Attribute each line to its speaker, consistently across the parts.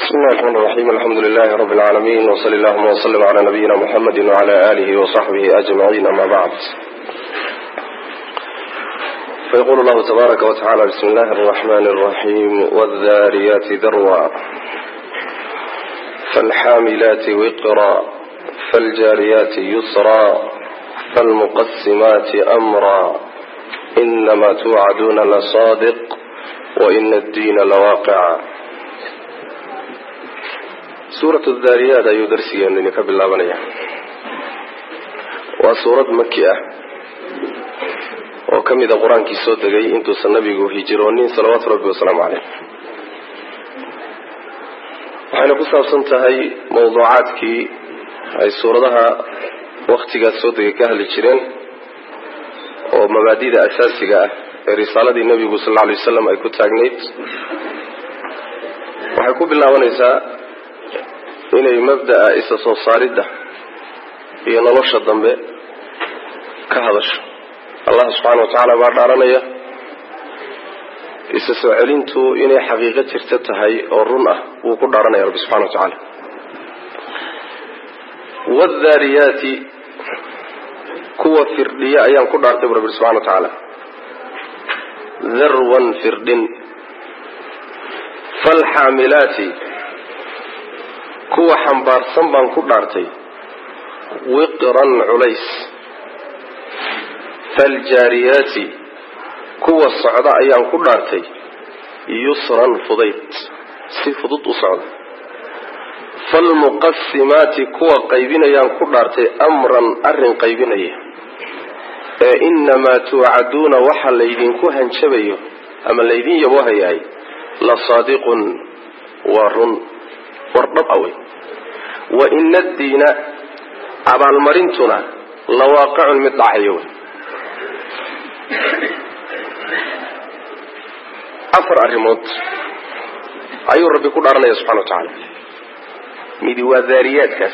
Speaker 1: بسم الله الرحمن الرحيم الحمد لله رب العالمين وصلى اللهم وسلم على نبينا محمد وعلى آله وصحبه أجمعين أما بعد فيقول الله تبارك وتعالى بسم الله الرحمن الرحيم والذاريات ذروا فالحاملات وقرا فالجاريات يسرا فالمقسمات أمرا إنما توعدون لصادق وإن الدين لواقع سورة الذاريات أيو درسيا لنك بالله بنيا وسورة مكية وكم إذا قرآن كي صوت جاي انتو سنبيغو هجرونين صلوات ربي وسلام عليه وحين قصة سنتهي موضوعات كي هاي سورة لها وقت قد صوت جاي كهل الجيرين ومبادئ أساسية رسالة النبي صلى الله عليه وسلم أي كتاغنيت وحيكو بالله ونساء inay mabda'a isa soo saaridda iyo nolosha dambe ka hadasho Allah subhanahu wa ta'ala baa dhaaranaya isa soo celintu inay xaqiiqo jirta tahay oo run ah uu ku dhaaranaya Rabbi subhanahu wa ta'ala wadhaariyati kuwa firdiya ayaan ku dhaartay Rabbi subhanahu wa ta'ala dharwan firdin falhamilati kuwa xambaarsan baan ku dhaartay wiqran culays faljaariyaati kuwa socda ayaan ku dhaartay yusran fudayd si fudud u socda falmuqassimaati kuwa qaybinayaan ku dhaartay amran arrin qaybinaya ee inamaa tuucaduuna waxa laydinku hanjabayo ama laydin yaboohayahay la saadiqun waa run wardhab awey wa ina addiina abaalmarintuna lawaaqicun mid dhacayo wey afar arrimood ayuu rabbi ku dhaaranaya subxana wa tacaala midi waa daariyaadkaas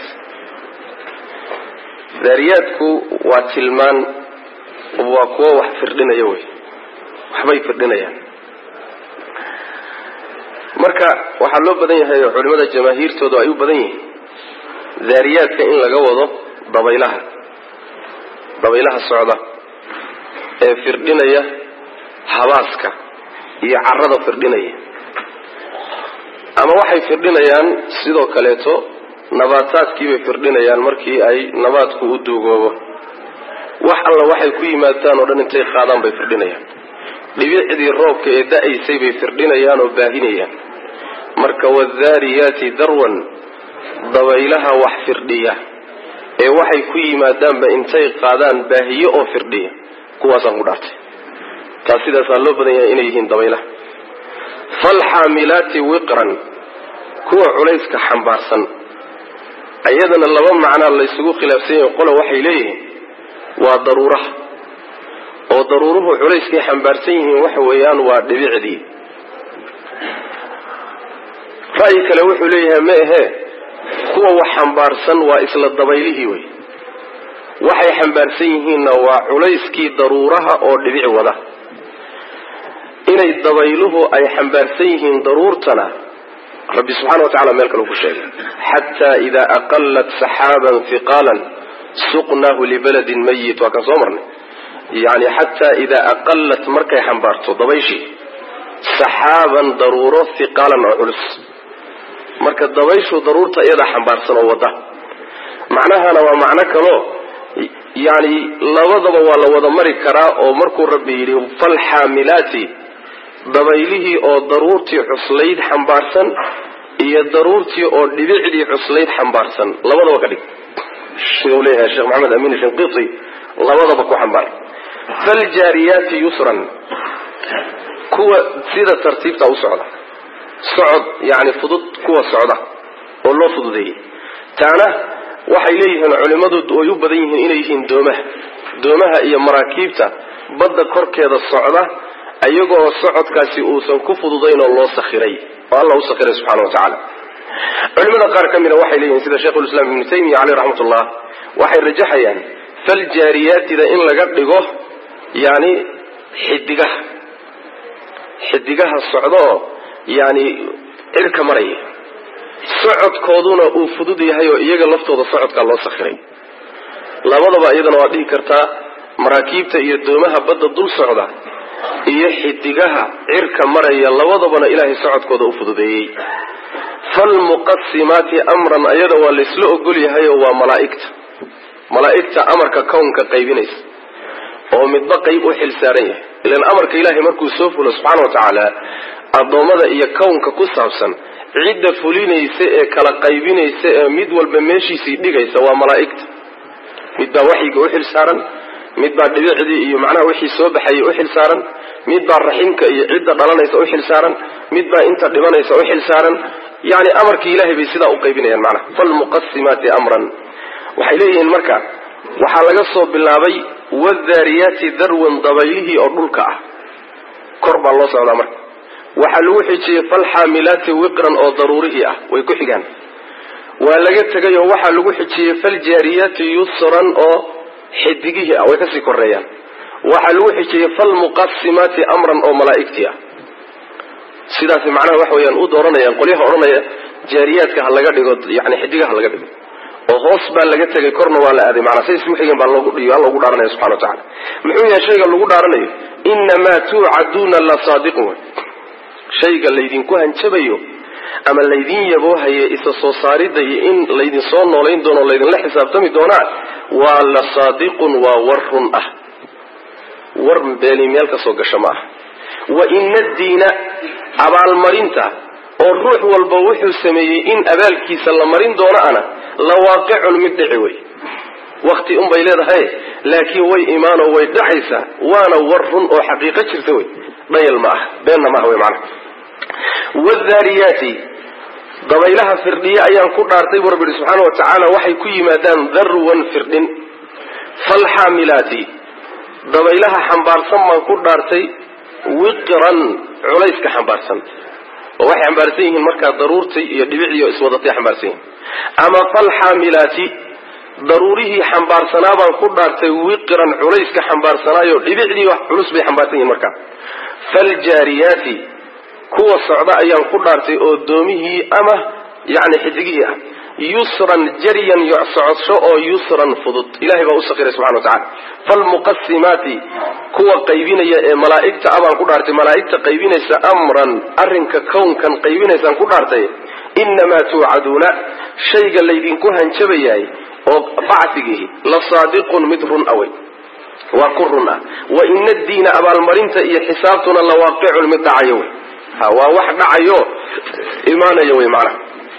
Speaker 1: daariyaadku waa tilmaan waa kuwo wax firdhinaya wey waxbay firdhinayaan marka waxaa loo badan yahay culimada jamaahiirtoodu ay u badan yihiin daariyaadka in laga wado dabaylaha socda ee firdhinaya habaaska iyo carrada firdhinaya ama waxay firdhinayaan sidoo kaleeto nabaataadkiibay firdhinayaan markii ay nabaadku u duugoobo wax alla waxay ku yimaadaan oo dhan intay qaadaan bay firdhinayaan dhibicdii roobka ee da-aysay bay firdhinayaan oo baahinayaan marka wadhaariyaati darwan dabaylaha wax firdhiya ee waxay ku yimaadaanba intay qaadaan baahiyo oo firdhiya kuwaasaan ku dhaartay taas sidaasaa loo badan yahay inay yihiin dabaylaha falxaamilaati wiqran kuwa culayska xambaarsan ayadana laba macnaa laysugu khilaafsan yahay qola waxay leeyihiin waa daruuraha oo daruuruhu culayskay xambaarsan yihiin waxa weeyaan waa dhibicdii ra'yi kale wuxuu leeyahay ma ahee kuwa wax xambaarsan waa isla dabaylihii wey waxay xambaarsan yihiinna waa culayskii daruuraha oo dhibic wada inay dabayluhu ay xambaarsan yihiin daruurtana rabbi subxana wa tacala meel kale ku sheegay xataa idaa aqallat saxaaban hiqaalan suqnaahu libaladin mayit waa kan soo marnay yani xataa idaa aqallat markay xambaarto dabayshii saxaaban daruuro hiqaalan oo culus marka dabayshu daruurta iyada xambaarsan oo wada macnahana waa macno kaloo yani labadaba waa la wada mari karaa oo markuu rabbi yidhi falxaamilaati dabaylihii oo daruurtii cuslayd xambaarsan iyo daruurtii oo dhibicdii cuslayd xambaarsan labadaba ka dhig siduu leeyahay sheekh maxamed amiin shinqiti labadaba ku xambaar faljaariyaati yusran kuwa sida tartiibta u socda socod yani fudud kuwa socda oo loo fududeeyey taana waxay leeyihiin culimadu way u badan yihiin inay yihiin doomaha iyo maraakiibta badda korkeeda socda ayagoo socodkaasi uusan ku fududayn oo loo sakhiray oo alla u sakhiray subxana wa tacaala culimada qaar ka mida waxay leeyihiin sida sheikhulislaam ibnu taymiya caleyh raxmatullah waxay rajaxayaan faljaariyaatida in laga dhigo yani xidigaha socdaoo yani cirka maraya socodkooduna uu fudud yahay oo iyaga laftooda socodkaa loo sakhiray labadaba iyadana waa dhihi kartaa maraakiibta iyo doomaha badda dul socda iyo xidigaha cirka maraya labadabana ilaahay socodkooda u fududeeyey falmuqasimaati amran ayada waa laysla ogol yahay oo waa malaa'igta amarka kownka qaybinaysa oo midba qayb u xil saaran yahay ilaan amarka ilaahay markuu soo fulo subxaana wa tacaala addoommada iyo kownka ku saabsan cidda fulinaysa ee kala qaybinaysa ee mid walba meeshiisii dhigaysa waa malaa'igta mid baa waxyiga u xil saaran mid baa dhibicdii iyo macnaha wixii soo baxayay u xil saaran mid baa raximka iyo cidda dhalanaysa u xil saaran mid baa inta dhibanaysa u xil saaran yani amarkii ilahay bay sidaa u qaybinayaan macnaha falmuqasimaati amran waxay leeyihiin marka waxaa laga soo bilaabay wadaariyaati darwan dabaylihii oo dhulka ah kor baa loo socdaa marka waxaa lagu xijiyey falxaamilaati wiqran oo daruurihii ah way ku xigaan waa laga tegay oo waxaa lagu xijiyey faljaariyaati yusran oo xidigihii ah way kasii koreeyaan waxaa lagu xijiyey falmuqasimaati amran oo malaa'igtii ah sidaas macnaha waxa weeyaan u dooranayaan qolyaha odhanaya jaariyaadka ha laga dhigo yani xidigaha laga dhigo oo hoos baa laga tegay korna waa la aaday macnaa say isku xigan baa loogu dhaaranaya subxana wa tacala muxuu yahay shayga lagu dhaaranayo inamaa tuucaduuna la saadiqun shayga laydinku hanjabayo ama laydin yaboohaye isa soo saaridda iyo in laydin soo noolayn doono o laydinla xisaabtami doonaa waa la saadiqun waa war run ah war beeni meel ka soo gasha ma aha wa ina addiina abaalmarinta oo ruux walba wuxuu sameeyey in abaalkiisa la marin doono ana la waaqicun mid dhici wey wakti unbay leedahay laakiin way imaanoo way dhacaysaa waana war run oo xaqiiqo jirta wey dhayal ma aha beenna ma aha wey macnaha wadaariyaati dabaylaha firdhiye ayaan ku dhaartay buu rabbi subxaana wa tacaala waxay ku yimaadaan darwan firdhin falxaamilaati dabaylaha xambaarsan baan ku dhaartay wiqran culayska xambaarsan oo waxay xambaarsan yihiin markaa daruurtii iyo dhibicii oo iswadatay xambaarsan yihiin ama falxaamilaati daruurihii xambaarsanaa baan ku dhaartay wiqran culayska xambaarsanaayo dhibicdii wax culus bay xambaarsan yihiin markaa faljaariyaati kuwa socda ayaan ku dhaartay oo doomihii ama yani xidigihii ah yusran jaryan socodsho oo yusran fudud ilahay baa u sakiray subxana wa tacala falmuqasimaati kuwa qaybinaya ee malaa'igta abaan ku dhaartay malaa'igta qaybinaysa amran arrinka kownkan qaybinaysaan ku dhaartay inamaa tuucaduuna shayga laydinku hanjabayahay oo bacdigiihi la saadiqun mid run awey waa ku run ah wa ina addiina abaalmarinta iyo xisaabtuna la waaqicun mid dhacayo wey waa wax dhacayo imaanayo wey macnaha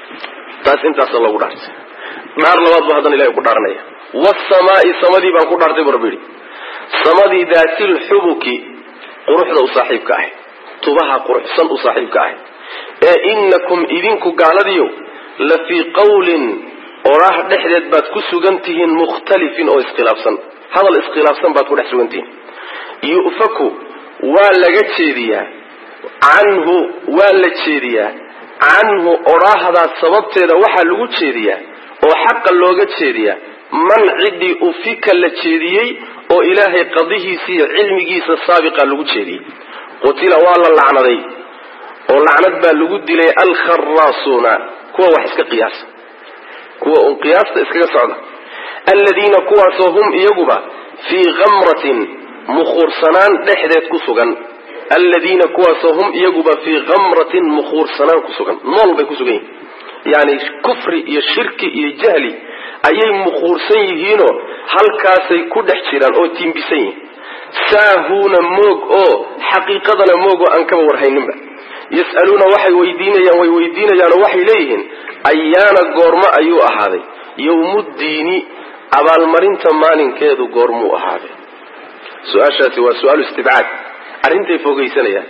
Speaker 1: taas intaasa lagu dhaartay dhaar labaad ba haddana ilahay ku dhaaranaya wasamaa'i samadii baan ku dhaartay bu rabbi yidhi samadii daatilxubuki quruxda u saaxiibka ahay tubaha quruxsan u saaxiibka ahay ee inakum idinku gaaladiyo la fii qawlin oraah dhexdeed baad ku sugan tihiin mukhtalifin oo iskhilaafsan hadal iskhilaafsan baad ku dhex sugan tihiin yu'faku waa laga jeediyaa canhu waa la jeediyaa canhu oraahdaas sababteeda waxaa lagu jeediyaa oo xaqa looga jeediyaa man ciddii ufika la jeediyey oo ilaahay qadihiisa iyo cilmigiisa saabiqa lagu jeediyey qutila waa la lacnaday oo lacnad baa lagu dilay alkharaasuuna kuwa wax iska qiyaasa kuwa un qiyaasta iskaga socda aladiina kuwaasoo hum iyaguba fii kamratin mukhuursanaan dhexdeed ku sugan aladiina kuwaasoo hum iyaguba fii kamratin mukhuursanaan ku sugan nool bay ku sugan yihiin yani kufri iyo shirki iyo jahli ayay mukhuursan yihiinoo halkaasay ku dhex jiraan oo tiimbisan yihiin saahuuna moog oo xaqiiqadana moog oo aan kaba warhayninba yas'aluuna way weydiinayaanoo waxay leeyihiin ayaana goormo ayuu ahaaday yawmuddiini abaalmarinta maalinkeedu goormuu ahaaday su-aashaasi waa su-aalu istibcaad arrintay fogaysanayaan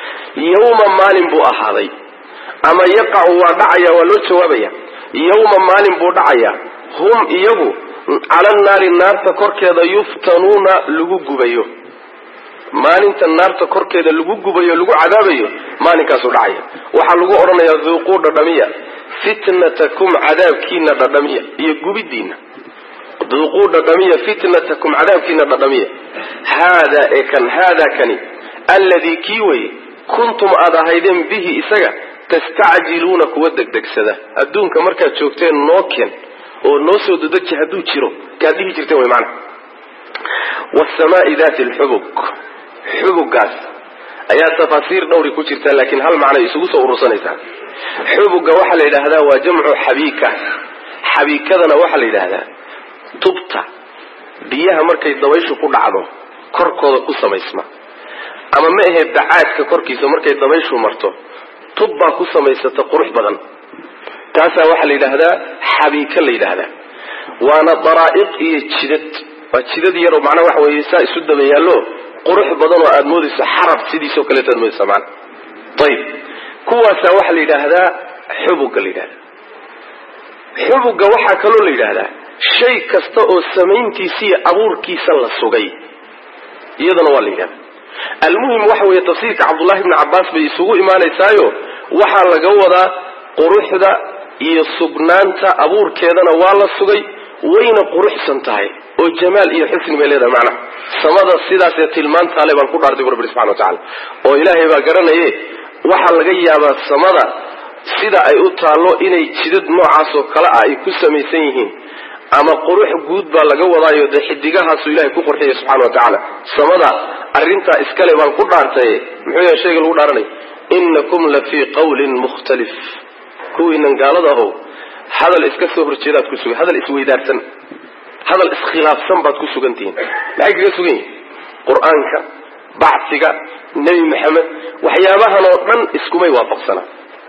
Speaker 1: yawma maalin buu ahaaday ama yaqacu waa dhacaya waa loo jawaabaya yawma maalin buu dhacayaa hum iyagu cala naari naarta korkeeda yuftanuuna lagu gubayo maalinta naarta korkeeda lagu gubayo lagu cadaabayo maalinkaasuu dhacaya waxaa lagu odhanayaa duuquu dhadhamiya fitnatakum cadaabkiina dhadhamiya iyo gubidiina duuquu dhadhamiya fitnatakum cadaabkiina dhadhamiya haadaa kani alladii kii weye kuntum aad ahaydeen bihi isaga tastacjiluuna kuwa degdegsada adduunka markaad joogteen noo keen oo noo soo dedeji hadduu jiro kaad dhihi jirteen way macna wasamaa'i daati alxubug xubugaas ayaa tafaasiir dhowri ku jirta laakiin hal macno isugu soo urursanaysaa xubuga waxaa la yidhaahdaa waa jamcu xabiika xabiikadana waxaa la yidhaahdaa tubta biyaha markay dabayshu ku dhacdo korkooda ku samaysma ama ma ahe bacaadka korkiisa markay dabayshu marto tub baa ku samaysata qurux badan taasaa waxaa la yidhaahdaa xabiika la yidhaahdaa waana daraa'iq iyo jidad waa jidad yaroo macnaa waxa weeye saa isu daba yaallo qurux badan oo aada moodayso xarab sidiisoo kaleeta aad moodaysa macna ayib kuwaasaa waxaa la yidhaahdaa xubuga la yidhahdaa xubuga waxaa kaloo la yidhaahdaa shay kasta oo samayntiisa iyo abuurkiisa la sugay iyadana waa la yidhahdaa almuhim waxa weeye tafsiirka cabdullahi ibni cabbaas bay isugu imaanaysaayo waxaa laga wadaa quruxda iyo sugnaanta abuurkeedana waa la sugay wayna quruxsan tahay oo jamaal iyo xusni bay leedahay macnaha samada sidaasee tilmaantaale baan ku dhaartay bu rabbi subxana watacaala oo ilaahay baa garanaye waxaa laga yaabaa samada sida ay u taallo inay jidad noocaasoo kale ah ay ku samaysan yihiin ama qurux guud baa laga wadaayo dee xidigahaasu ilahay ku qurxiyay subxana wa tacaala samada arrintaa iskale baan ku dhaartay muxuu yahay shayga lagu dhaaranay inakum la fii qawlin mukhtalif kuwiinan gaalada ahow hadal iska soo horjeedaad ku sugan hadal isweydaarsan hadal iskhilaafsan baad ku sugantihiin maxay kaga sugan yihin qur-aanka bacsiga nebi maxamed waxyaabahan oo dhan iskumay waafaqsana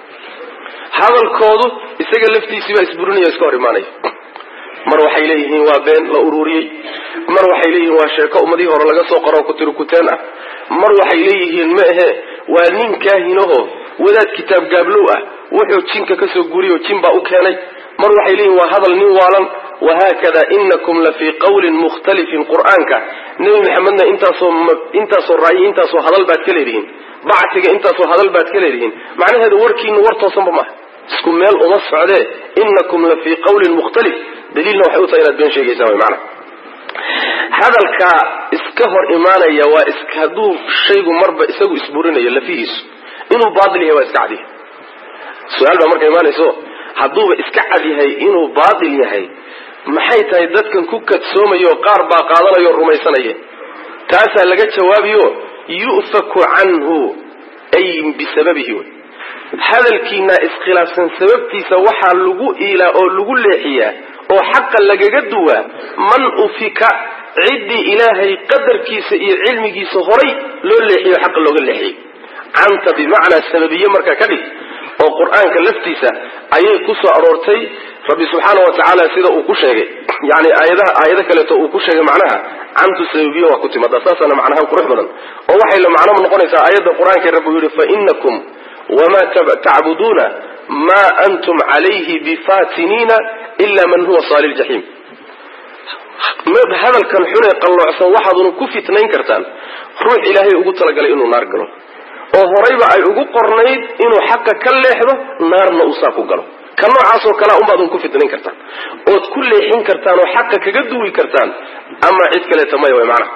Speaker 1: hadalkoodu isaga laftiisiibaa isburinaya iska hor imaanaya mar waxay leeyihiin waa been la ururiyey mar waxay leeyihiin waa sheeko ummadihii hore laga soo qoro kutirukuteen ah mar waxay leeyihiin ma ahe waa nin kaahinaho wadaad kitaab gaablow ah wuxuu jinka kasoo guriyo jin baa u keenay mar waxay leeyihin waa hadal nin waalan wahaakada inakum la fii qawlin mukhtalifin qur-aanka nebi maxamedna intaasoo ra'yi intaasoo hadal baad ka leedihiin bacsiga intaasoo hadal baad ka leedihiin macnaheedu warkiinu war toosanba maaha isku meel uma socdee inakum la fii qawlin mukhtalif daliilna waxay u tahay inaad been sheegaysaa way macnaha hadalka iska hor imaanaya waa hadduu shaygu marba isagu isburinayo lafihiisu inuu baatil yahay waa iska cad yahay su-aal baa marka imaanayso hadduuba iska cad yahay inuu baatil yahay maxay tahay dadkan ku kadsoomayo qaar baa qaadanayo rumaysanaya taasaa laga jawaabiyo yu'faku canhu ay bisababihi wey hadalkiina iskhilaafsan sababtiisa waxaa lagu iilaa oo lagu leexiyaa oo xaqa lagaga duwaa man ufika ciddii ilaahay qadarkiisa iyo cilmigiisa horay loo leexiyo xaqa looga leexiyey canta bimacnaa sababiye markaa ka dhig oo qur-aanka laftiisa ayay ku soo aroortay rabbi subxaana wa tacaala sida uu ku sheegay yani aayado kaleeto uu ku sheegay macnaha cantu sababiye waa ku timaada saasana macnaha qurux badan oo waxay la macno noqonaysaa aayadda qur-aanka rabbi uu yihi fainakum wma tacbuduuna ma antum calayhi bifatiniina ila man huwa saali ljaxiim hadalkan xunee qalloocsan waxaaduna ku fitnayn kartaan ruux ilaahay ugu talagalay inuu naar galo oo horayba ay ugu qornayd inuu xaqa ka leexdo naarna uu saa ku galo ka noocaasoo kalea unbaadun ku fitnayn kartaan ood ku leexin kartaan oo xaqa kaga duwi kartaan ama cid kaleeta maya way macnaha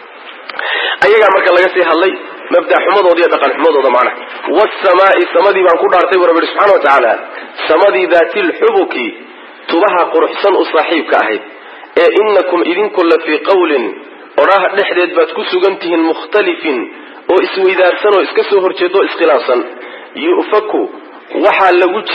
Speaker 1: ayagaa marka laga sii hadlay mabda' xumadooda iyo dhaqan xumadooda macnaha wasamaa'i samadii baan ku dhaartay bu rabbi subxana wa tacaala samadii daati lxubuki tubaha quruxsan u saaxiibka ahayd ee inakum idinku la fii qawlin odhaha dhexdeed baad ku sugan tihiin mukhtalifin oo isweydaarsan oo iska soo horjeedo o iskhilaafsan yu'faku waxaa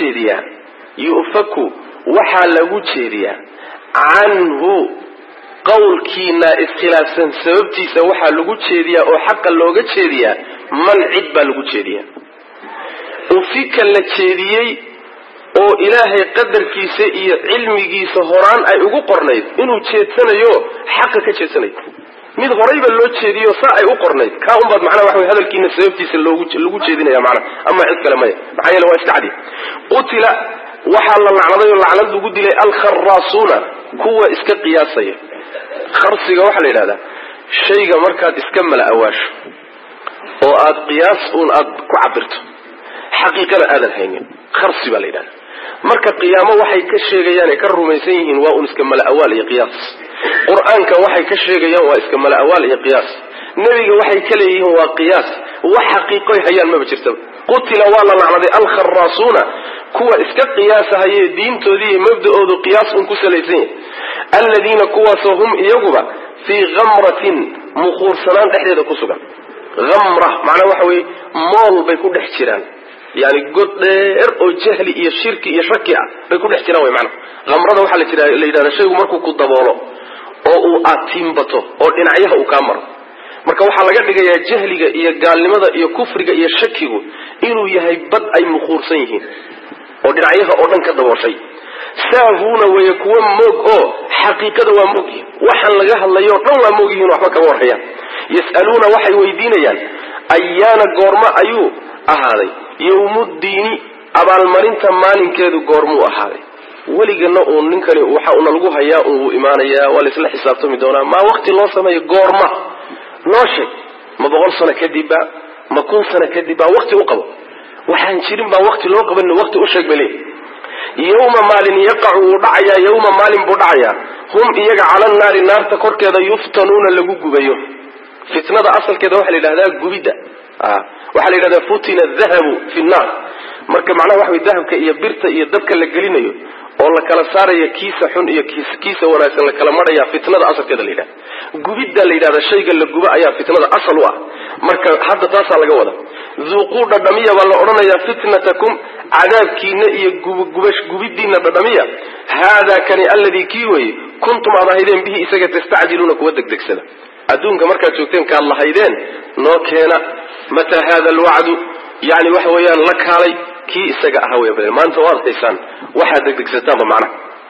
Speaker 1: lagu jeediyaa canhu qawlkiina iskhilaafsan sababtiisa waxaa lagu jeediyaa oo xaqa looga jeediyaa man cid baa lagu jeediyaa ufika la jeediyey oo ilaahay qadarkiisa iyo cilmigiisa horaan ay ugu qornayd inuu jeedsanayo xaqa ka jeedsanayo mid horayba loo jeediyo saa ay u qornayd kaa unbaad macnaha waxa wey hadalkiina sababtiisa lagu jeedinaya macnaha ama cid kale maya maxaa yeele waa iska cadi qutila waxaa la lacnaday oo lacnad lagu dilay alkharaasuuna kuwa iska qiyaasaya kharsiga waxaa la yidhahdaa shayga markaad iska mala awaasho oo aad qiyaas uun aad ku cabirto xaqiiqana aadan haynin kharsi baa la yidhahda marka qiyaamo waxay ka sheegayaan ay ka rumaysan yihiin waa un iska mala awaal iyo qiyaas qur-aanka waxay ka sheegayaan waa iska mala awaal iyo qiyaas nebiga waxay ka leeyihiin waa qiyaas wax xaqiiqoy hayaan maba jirtaba qutila waa la lacnaday alkharraasuuna kuwa iska qiyaasahaye diintoodii mabda'oodu qiyaas un ku salaysan yahay alladiina kuwaasoo hum iyaguba fii khamratin muquursanaan dhexdeeda ku sugan. hamra macnaa waxa weye mool bay ku dhex jiraan, yani god dheer oo jahli iyo shirki iyo shaki ah bay ku dhex jiraan wy mana. khamrada waxaa la yidhahda shaygu markuu ku daboolo oo uu aatiimbato oo dhinacyaha uu kaa maro, marka waxaa laga dhigayaa jahliga iyo gaalnimada iyo kufriga iyo shakigu inuu yahay bad ay muquursan yihiin oo dhinacyaha oo dhan ka dabooshay. saahuuna weeye kuwa moog oo xaqiiqada waa moog yihin, waxaan laga hadlayo o dhan waa moog yihin, waxba kama warhayaan. yas'aluuna waxay weydiinayaan ayaana goormo ayuu ahaaday yawmuddiini abaalmarinta maalinkeedu goormuu ahaaday. weligana uun ninkani waxa una lagu hayaa uu imaanayaa, waa laisla xisaabtami doonaa. maa waqti loo sameeyo goorma noo sheeg, ma 100 sano kadibba, ma 1000 sano kadibba waqti u qabo. waxaan jirin baa waqti loo qaban, waqti u sheeg bale. yawma maalin yaqacu uu dhacayaa, yawma maalin buu dhacayaa hum iyaga cala naari naarta korkeeda yuftanuuna lagu gubayo. fitnada asalkeeda waxaa la yidhahdaa gubidda, waxaa la yidhahdaa futina dahabu fi nnaar. marka macnaha waxa way dahabka iyo birta iyo dabka la gelinayo oo la kala saaraya kiisa xun iyo kiisa wanaagsan la kala maraya, fitnada asalkeeda la yidhahda. gubidda la yidhahda shayga la guba ayaa fitnada asal u ah. marka hadda taasaa laga wada. dhuuquu dhadhamiya baa la odhanayaa fitnatakum, cadaabkiina iyo gubidiina dhadhamiya. haadaa kani alladii kii weye kuntum aad ahaydeen bihi isaga tastacjiluuna kuwa degdegsada. adduunka markaad joogteen kaad lahaydeen noo keena, mataa hada alwacdu, yani waxa weeyaan la kaalay kii isaga ahaa wey. maanta waad haysaan waxaad degdegsataanba macnaha.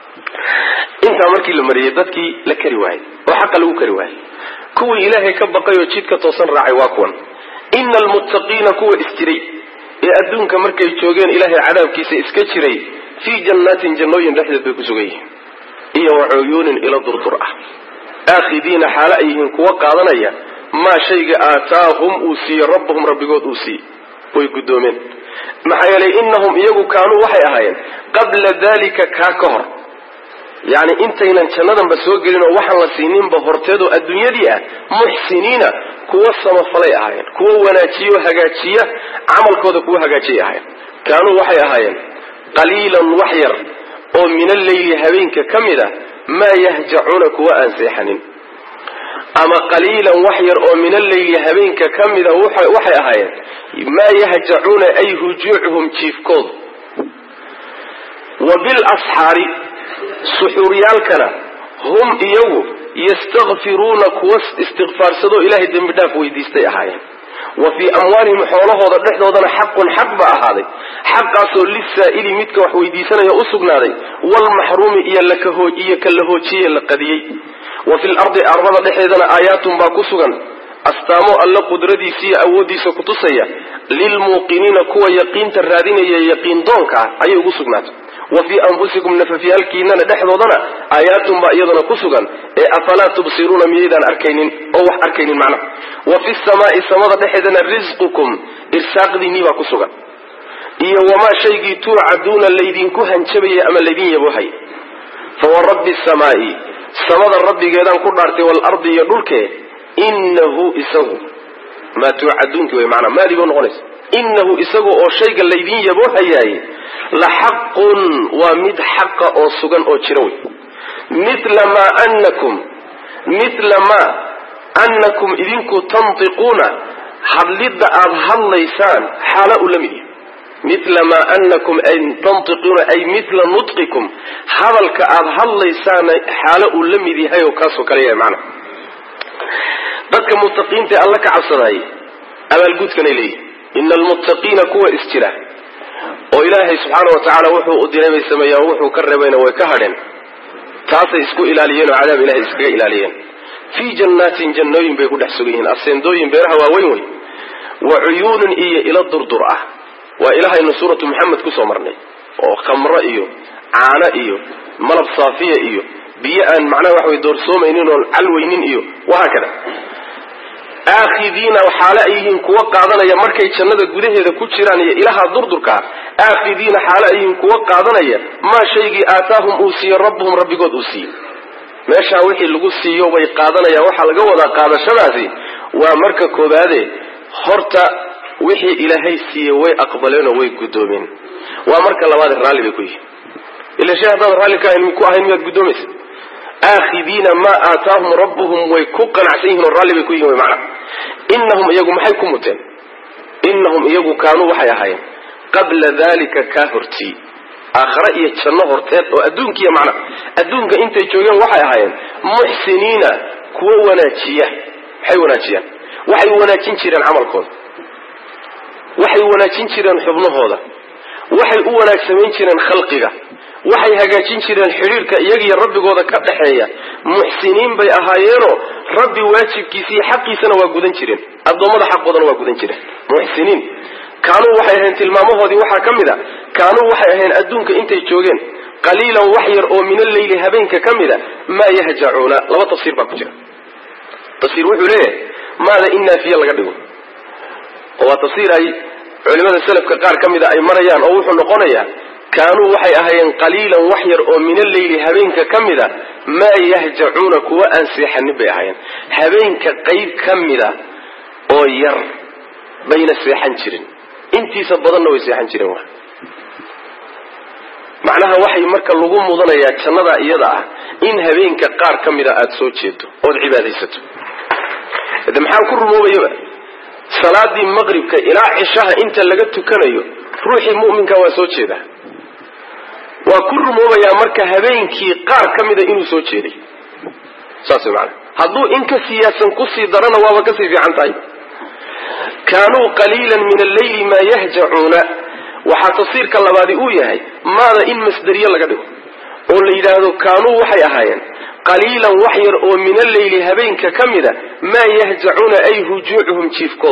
Speaker 1: intaa markii la mariyey dadkii la kari waayey oo xaqa lagu kari waayey, kuwii ilaahay ka baqay oo jidka toosan raacay waa kuwan. ina almuttaqiina kuwa isjiray ee adduunka markay joogeen ilaahay cadaabkiisa iska jiray, fii jannaatin jannooyin dhexdeed bay ku sugan yihiin, iyo wacuyuunin ilo durdur ah. aakhidiina xaalo ay yihiin kuwa qaadanaya maa shayga aataahum uu siiyey rabbuhum rabbigood uu siiyey, way guddoomeen. maxaa yeelay innahum iyagu kaanuu waxay ahaayeen qabla dalika kaa ka hor, yani intaynan jannadanba soo gelin oo waxaan la siininba horteedoo adduunyadii ah, muxsiniina kuwa samafalay ahaayeen, kuwa wanaajiyo hagaajiya camalkooda kuwa hagaajiyay ahaayeen. kaanuu waxay ahaayeen qaliilan wax yar oo min alleyli habeenka ka mid a maa yahjacuuna kuwa aan seexanin, ama qaliilan wax yar oo min alleyli habeenka ka mida waxay ahaayeen maa yahjacuuna ay hujuucuhum jiifkoodu. wa bilasxaari suxuuryaalkana hum iyagu yastakfiruuna kuwa istikfaarsadoo ilaahay dembi dhaaf weydiistay ahaayeen. wa fii amwaalihim xoolahooda dhexdoodana xaqun xaq ba ahaaday, xaqaasoo lisaa'ili midka wax weydiisanaya u sugnaaday, waalmaxruumi iyo ka la hoojiyey la qadiyey. wa fi lardi ardada dhexeedana aayaatun baa ku sugan astaamo alla qudradiisa iyo awooddiisa kutusaya, lilmuuqiniina kuwa yaqiinta raadinaya yaqiin doonka ah ayay ugu sugnaatay. wa fii anfusikum nafafyaalkiinana dhexdoodana aayaatun baa iyadana ku sugan, ee afalaa tubsiruuna miyaydaan arkaynin oo wax arkaynin macnaha. wa fi samaa'i samada dhexeedana risqukum irsaaqdiinnii baa ku sugan, iyo wamaa shaygii tuucaduuna laydinku hanjabayay ama laydin yabohay. fawarabbi samaa'i samada rabbigeedaan ku dhaartay waalardi iyo dhulkee, inahu isagu maa tuucaduunki way manaa maadii ba noqonaysa. inahu isagu oo shayga laydin yaboohayaaye la xaqun waa mid xaqa oo sugan oo jira wey. mila maa anakum idinku tantiquuna hadlidda aad hadlaysaan xaala u la mid yahay. mila maa anakum tantiquuna ay mila nutqikum hadalka aad hadlaysaana xaalo uu la mid yahay oo kaasoo kale yahay macna. dadka muttaqiinta alla ka cabsadaayay abaalgudkanay leeyihin. ina almuttaqiina kuwa isjira oo ilaahay subxaana wa tacaala wuxuu u diray bay sameeyaan, wuxuu ka reebayna way ka hadheen. taasay isku ilaaliyeen oo cadaab ilahay iskaga ilaaliyeen. fii jannaatin jannooyin bay ku dhex sugan yihiin, aseendooyin beeraha waaweyn wey. wa cuyuunin iyo ilo durdur ah, waa ilahaynu suuratu maxamed kusoo marnay, oo khamro iyo caano iyo malab saafiya iyo biyo aan macnaha wax way doorsoomaynin oo calweynin iyo wahaakada. aakhidiina xaale ay yihiin kuwa qaadanaya markay jannada gudaheeda ku jiraan iyo ilaha durdurka. aakhidiina xaale ay yihiin kuwa qaadanaya maa shaygii aataahum uu siiyo rabbuhum rabbigood uu siiyo. meeshaa wixii lagu siiyo bay qaadanayaan. waxaa laga wadaa qaadashadaasi waa marka koobaade horta wixii ilaahay siiyey way aqbaleen oo way gudoomeen waa marka labaad raalli bay ku yihiin ila shay haddaad raalli ka ku ahayn miyaad gudoomaysa aakhidiina maa aataahum rabbuhum way ku qanacsan yihiin oo raalli bay ku yihiin way macna innahum iyagu maxay ku muteen innahum iyagu kaanuu waxay ahaayeen qabla dalika kaa hortii aakhira iyo janno horteed oo adduunkiiya macna adduunka intay joogeen waxay ahaayeen muxsiniina kuwa wanaajiya maxay wanaajiyaan waxay wanaajin jireen camalkooda waxay wanaajin jireen xubnahooda waxay u wanaagsamayn jireen khalqiga waxay hagaajin jireen xiriirka iyaga iyo rabbigooda ka dhaxeeya muxsiniin bay ahaayeenoo rabbi waajibkiisa iyo xaqiisana waa gudan jireen addoommada xaqoodana waa gudan jireen muxsiniin kaanuu waxay ahayn tilmaamahoodii waxaa ka mid a kaanuu waxay ahayn adduunka intay joogeen qaliilan wax yar oo min alleyli habeenka ka mida maa yahjacuuna laba tafsiir baa ku jira tafsiir wuxuu leeyahay maada in naafiye laga dhigo oo waa tafsiir ay culimada salafka qaar ka mida ay marayaan oo wuxuu noqonayaa kaanuu waxay ahaayeen qaliilan wax yar oo min alleyli habeenka ka mida maa yahjacuuna kuwa aan seexanin bay ahaayeen habeenka qayb ka mida oo yar bayna seexan jirin intiisa badanna way seexan jireen wa macnaha waxay marka lagu mudanayaa jannada iyada ah in habeenka qaar ka mida aada soo jeedo ood cibaadaysato de maxaa ku rumoobayaba salaadii maqribka ilaa cishaha inta laga tukanayo ruuxii mu'minka waa soo jeedaa waa ku rumoobayaa marka habeenkii qaar ka mida inuu soo jeeday saas macana hadduu in ka siyaasan kusii darana waaba kasii fiican tahay kaanuu qaliilan min alleyli maa yahjacuuna waxaa tafsiirka labaadi uu yahay maada in masderiye laga dhigo oo la yidhaahdo kaanuu waxay ahaayeen qaliilan wax yar oo min alleyli habeenka ka mida maa yahjacuuna ay hujuucuhum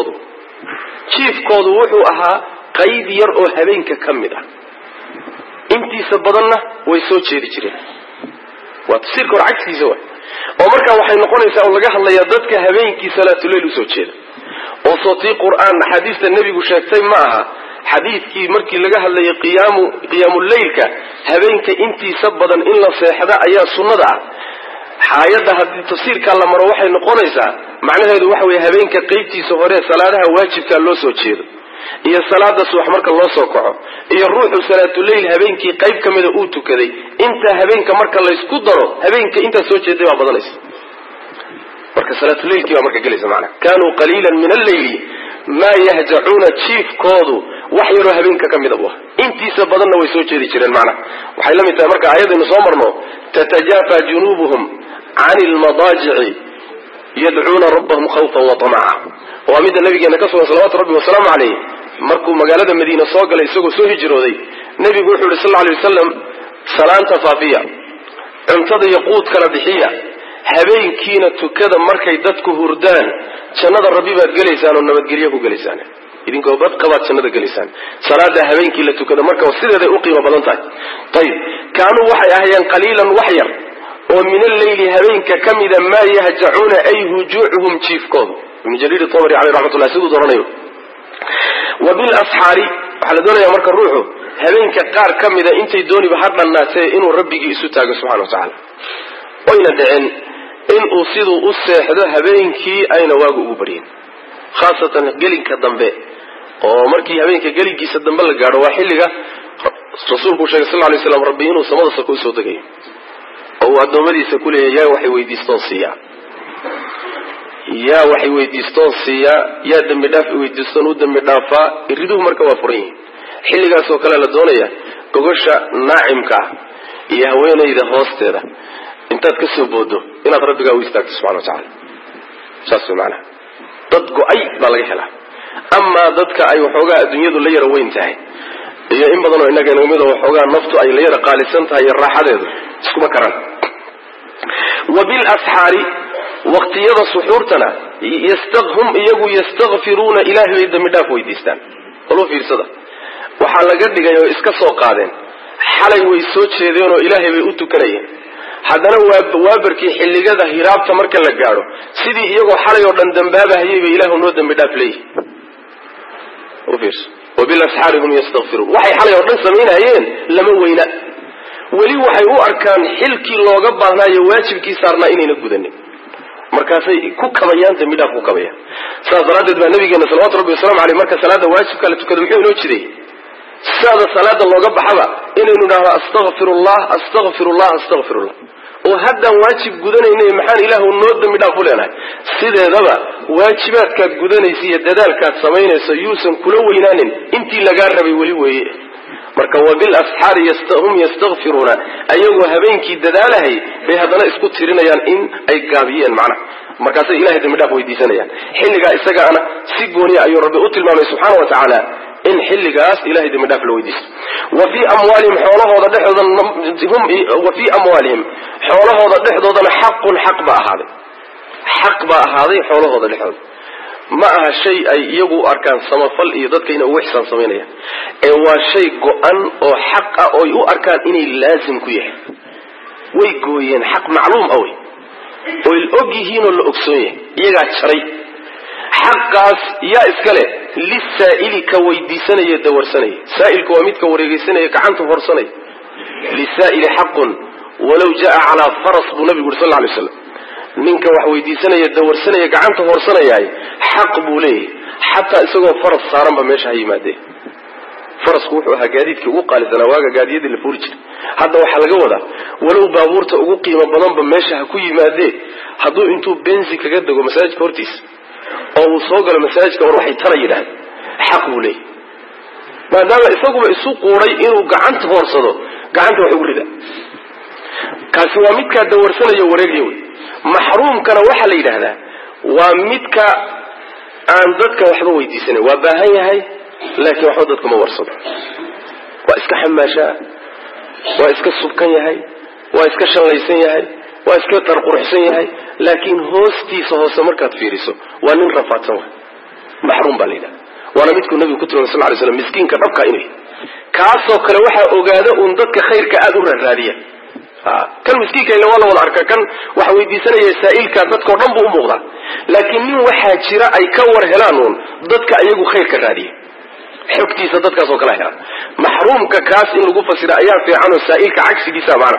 Speaker 1: jiifkoodu wuxuu ahaa qayb yar oo habeenka ka mid ah intiisa badanna way soo jeedi jireen waa tafsiirka hor cagsigiisa wa oo markaa waxay noqonaysaa oo laga hadlayaa dadka habeenkii salaatuleyl usoo jeeda oo sootii qur-aan axaadiista nebigu sheegtay ma aha xadiidkii markii laga hadlayay qiyaamuleylka habeenka intiisa badan in la seexda ayaa sunnada ah xaayadda haddii tafsiirkaa la maro waxay noqonaysaa macnaheedu waxa weeye habeenka qaybtiisa hore salaadaha waajibkaa loo soo jeedo iyo salaada subax marka loo soo kaco iyo ruuxu salaatuleyl habeenkii qayb ka mida uu tukaday intaa habeenka marka laysku daro habeenka intaa soo jeeday baa badanaysa marka salaatuleylkii baa marka gelaysa macnaha kaanuu qaliilan min alleyli maa yahjacuuna jiifkoodu wax yaroo habeenka ka mida bu ah intiisa badanna way soo jeedi jireen macnaha waxay la mid tahay marka aayadaynu soo marno tatajaafa junuubuhum cani lmadaajici yadcuuna rabbahum khawfan wa tamaca waa midda nabigeena ka sugan salawatu rabbi wasalaamu caleyh markuu magaalada madiina soo galay isagoo soo hijrooday nebigu wuxuu yihi sal alay wasalam salaanta faafiya cuntada iyo quudkana bixiya habeenkiina tukada markay dadku hurdaan jannada rabbi baad gelaysaan oo nabadgelyo ku gelaysaan idinkoo badqabaad jannada gelaysaan salaada habeenkii la tukada marka sideeday u qiimo badan tahay ayib kaanuu waxay ahaayeen qaliilan wax yar oo min alleyli habeenka ka mida maa yahjacuuna ay hujuucuhum jiifkoodu ibn jariir tabari caleyh raxmatullah siduu dooranayo wa bilasxaari waxaa la doonayaa marka ruuxu habeenka qaar ka mida intay dooniba ha dhannaatee inuu rabbigii isu taago subxana wa tacaala oyna dhicin inuu siduu u seexdo habeenkii ayna waagu ugu baryin khaasatan gelinka dambe oo markii habeenka gelinkiisa dambe la gaadho waa xilliga rasuulku sheegay sal lay slam rabbi inuu samada sako usoo degayo oo uu addoommadiisa ku leeyahy yaa waxay weydiistoon siiyaa yaa dambi dhaaf weydiistoon u dambi dhaafaa iriduhu marka waa furan yihin xilligaasoo kale la doonaya gogosha naacimka ah iyo haweenayda hoosteeda intaad ka soo boodo inaad rabbigaa u istaagto subxana wa tacaala saas way macanaha dad go-ay baa laga helaa amaa dadka ay waxoogaa adduunyadu la yara weyn tahay iyo in badanoo innaga inamida waxoogaa naftu ay la yara qaalisan tahay iyo raaxadeedu iskuma karan wa bilasxaari waqtiyada suxuurtana hum iyagu yastakfiruuna ilaahay bay dambi dhaaf weydiistaan walu fiirsada waxaa laga dhigay oo iska soo qaadeen xalay way soo jeedeenoo ilaahay bay u tukanayeen haddana waabarkii xilligada hiraabta marka la gaadho sidii iyagoo xalay oo dhan dambaabahayay bay ilaahu noo dambi dhaaf leeyihi u fiirso wabilasxaari hum yastakfiruun waxay xalay oo dhan samaynayeen lama weyna weli waxay u arkaan xilkii looga baahnaayo waajibkii saarnaa inayna gudanin markaasay ku kabayaan dambi dhaaf ku kabayaan saas daraadeed baa nabigeena salawaatu rabbi wasalaamu caleyh marka salaada waajibka la tukado muxuu inoo jiray saada salaada looga baxaba inaynu idhaahdo astaghfirullah astaghfirullah astaghfirullah oo haddaan waajib gudanayna maxaan ilaahu noo dambi dhaaf u leenahay sideedaba waajibaadkaad gudanaysa iyo dadaalkaad samaynayso yuusan kula weynaanin intii lagaa rabay weli weeye marka wabil asxaari hum yastaghfiruuna ayagoo habeenkii dadaalahay bay haddana isku tirinayaan in ay gaabiyeen macnaha markaasay ilahay dambi dhaaf weydiisanayaan xilligaa isagaana si gooniya ayuu rabbi u tilmaamay subxaana wa tacaala in xilligaas ilahay dambi dhaaf la weydiisto wa fii amwaalihim xoolahooda dhexdoodana xaqun xaq baa ahaaday xoolahooda dhexdooda ma aha shay ay iyagu u arkaan samafal iyo dadka inay ugu ixsaan samaynayaan ee waa shay go-an oo xaq ah oo ay u arkaan inay laazim ku yahay way gooyeen xaq macluum ah wey oo il og yihiin oo la ogsoon yahay iyagaa jaray xaqaas yaa iska leh lisaa'ili ka weydiisanaya dawarsanaya saa'ilku waa midka wareegeysanaya gacanta horsanaya lisaa'ili xaqun walow jaa calaa faras buu nabigu yuri sal lla alay waslam ninka wax weydiisanaya dawarsanaya gacanta horsanayay xaq buu leeyahay xataa isagoo faras saaranba meesha ha yimaadee farasku wuxuu ahaa gaadiidkii ugu qaalisanaa waaga gaadiyadii la fuuli jiray hadda waxaa laga wadaa walow baabuurta ugu qiimo badanba meesha ha ku yimaadee hadduu intuu bensi kaga dego masaajidka hortiisa oo uu soo galo masaajidka war waxay tana yidhaahda xaq buu leeyahay maadaama isaguba isu quuray inuu gacanta hoorsado gacanta wax ugu rida kaasi waa midkaa dawarsanayo wareegaya wey maxruumkana waxaa la yidhaahdaa waa midka aan dadka waxba weydiisanayn waa baahan yahay laakiin waxba dadka ma warsado waa iska xamaashaa waa iska subkan yahay waa iska shallaysan yahay waa iska qarquruxsan yahay laakiin hoostiisa hoose markaad fiiriso waa nin rafaadsan wa maxruum baa la yidhahda waana midkuu nabigu ku tilmaamay sal ly slam miskiinka dhabka inuu kaasoo kale waxaa ogaada uun dadka khayrka aada u raaraadiya kan miskiinka ila waa la wada arka kan waxa weydiisanaya saa'ilka dadkao dhan buu u muuqdaa laakiin nin waxaa jira ay ka war helaan uun dadka iyagu khayrka raadiya xogtiisa dadkaasoo kala helaan maxruumka kaas in lagu fasira ayaa fiicanoo saa'ilka cagsigiisa macna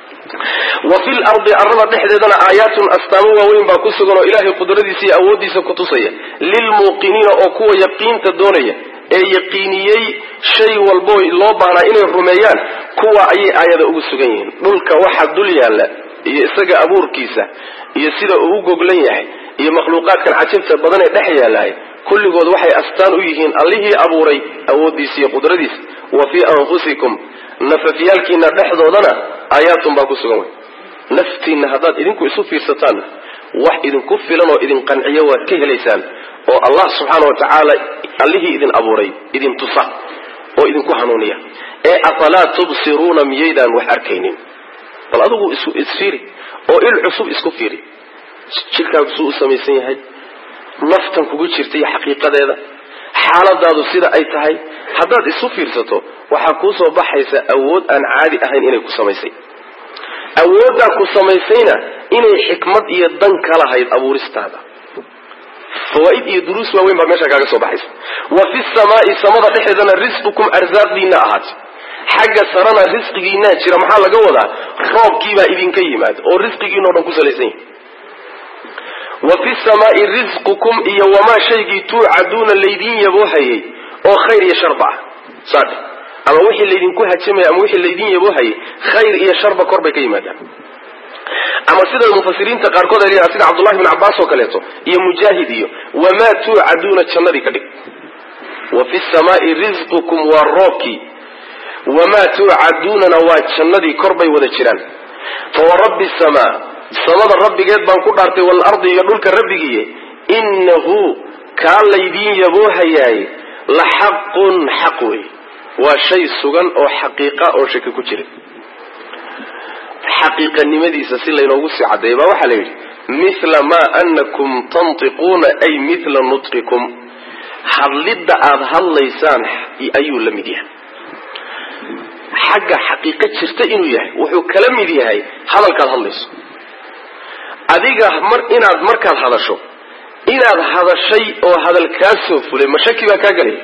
Speaker 1: wa fil ardi arlada dhexdeedana aayaatun astaamo waaweyn baa ku sugan oo ilaahay qudradiisa iyo awooddiisa ku tusaya lilmuuqiniina oo kuwa yaqiinta doonaya ee yaqiiniyey shay walbo loo baahnaa inay rumeeyaan kuwa ayay aayada ugu sugan yihiin dhulka waxa dul yaalla iyo isaga abuurkiisa iyo sida uu u goglan yahay iyo makhluuqaadkan cajabta badan ee dhex yaalahay kulligood waxay astaan u yihiin allihii abuuray awooddiisa iyo qudradiisa wa fii anfusikum nafafyaalkiina dhexdoodana aayaatun baa ku sugan wey naftiinna haddaad idinku isu fiirsataan wax idinku filan oo idin qanciyo waad ka helaysaan oo allah subxaana wa tacaala allihii idin abuuray idin tusa oo idinku hanuuniya ee afalaa tubsiruuna miyaydaan wax arkaynin bal adigu isfiiri oo il cusub isku fiiri jidhkaagu suu u samaysan yahay naftan kugu jirta iyo xaqiiqadeeda xaaladaadu sida ay tahay haddaad isu fiirsato waxaa kuu soo baxaysa awood aan caadi ahayn inay ku samaysay awooddaa ku samaysayna inay xikmad iyo dan ka lahayd abuuristaada fawaaid iyo duruus waaweyn baa meesha kaaga soo baxaysa wa fi samaa'i samada dhexdeedana risqukum arsaaqdiina ahaatay xagga sarana risqigiinaa jira maxaa laga wadaa roobkiibaa idinka yimaada oo risqigiinao dhan ku salaysan yahay wa fi samaa'i risqukum iyo wamaa shaygii tuucaduuna laydiin yaboohayay oo khayr iyo sharba ah saadhe ama wixii laydinku hajamaya ama wixii laydin yaboohayay khayr iyo sharba kor bay ka yimaadaan ama sida mufasiriinta qaarkood ay leeyahay sida Abdullah ibn Abbas oo kaleeto iyo Mujaahid iyo wamaa tuucaduuna jannadii ka dhig wa fi samaa'i risqukum wa roobki wamaa tuucaduunana waa jannadii kor bay wada jiraan fa rabbi samaa samada rabbigeed baan ku dhaartay wal ardi iyo dhulka rabbigiiye innahu kaa laydiin yaboohayaay la xaqun xaq wey waa shay sugan oo xaqiiqa oo shaki ku jira xaqiiqanimadiisa si laynoogu sii cadeeyo baa waxaa la yidhi mithla maa anakum tantiquuna ay mithla nutqikum hadlidda aada hadlaysaan ayuu la mid yahay xagga xaqiiqo jirta inuu yahay wuxuu kala mid yahay hadalkaad hadlayso adiga inaad markaad hadasho inaad hadashay oo hadal kaa soo fulay ma shaki baa kaa gelaya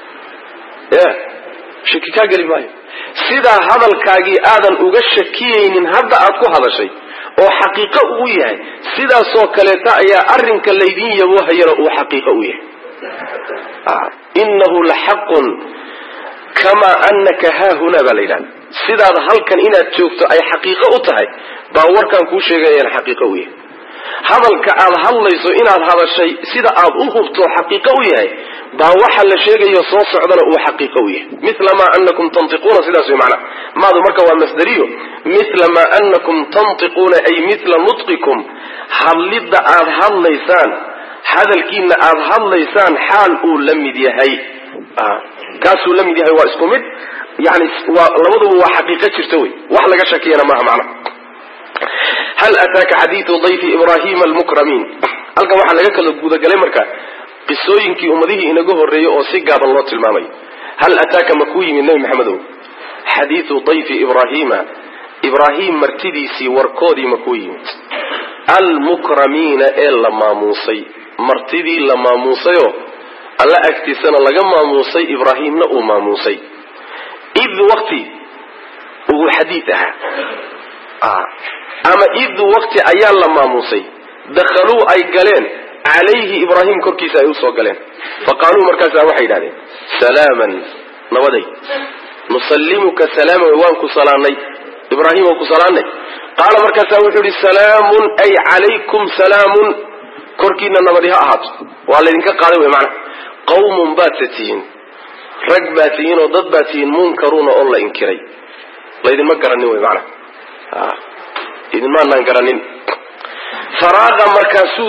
Speaker 1: ya shaki kaa geli maayo sidaa hadalkaagii aadan uga shakiyaynin hadda aad ku hadashay oo xaqiiqo u yahay sidaas oo kaleeta ayaa arrinka laydin yaboohayana uu xaqiiqo u yahay innahu la haqqun kama annaka haahuna balaylan sidaad halkan inaad joogto ay xaqiiqo u tahay baa warkan kuu sheegayaan xaqiiqo u yahay hadalka aad hadlayso inaad hadashay sida aad u hubto xaqiiqo u yahay baa waxa la sheegayo soo socdana uu xaqiiqo u yahay mithla ma annakum tantiquna sidaas way macna maadu marka waa masdariyo mithla ma annakum tantiquna ay mithla nutqikum hadlida aad hadlaysaan hadalkiina aad hadlaysaan xaal uu la mid yahay kaasuu la mid yahay waa isku mid yani labaduba waa xaqiiqo jirta wey wax laga shakiyana maaha macna hal ataaka xadiidu dayfi ibrahima almukramiin halkan waxaa laga kala gudagalay marka qisooyinkii ummadihii inaga horreeyey oo si gaaban loo tilmaamayo hal ataaka ma kuu yimid nebi maxamedow xadiidu dayfi ibrahima ibraahim martidiisii warkoodii ma kuu yimid almukramiina ee la maamuusay martidii la maamuusayoo alla agtiisana laga maamuusay ibraahimna uu maamuusay id waqti uu xadiid ahaa ama id waqti ayaa la maamuusay dakhaluu ay galeen calayhi ibraahim korkiisa ay usoo galeen faqaaluu markaasaa waxay yidhahdeen salaaman nabaday nusallimuka salaaman waan ku salaanay ibraahim waan ku salaanay qaala markaasaa wuxuu yihi salaamun ay calaykum salaamun korkiina nabadi ha ahaato waa laydinka qaaday wey macna qawmun baadsa tihiin rag baa tihiin oo dad baa tihiin munkaruuna oo la inkiray laydinma garanin wey macna idinmaanaan garanin faraaqa markaasuu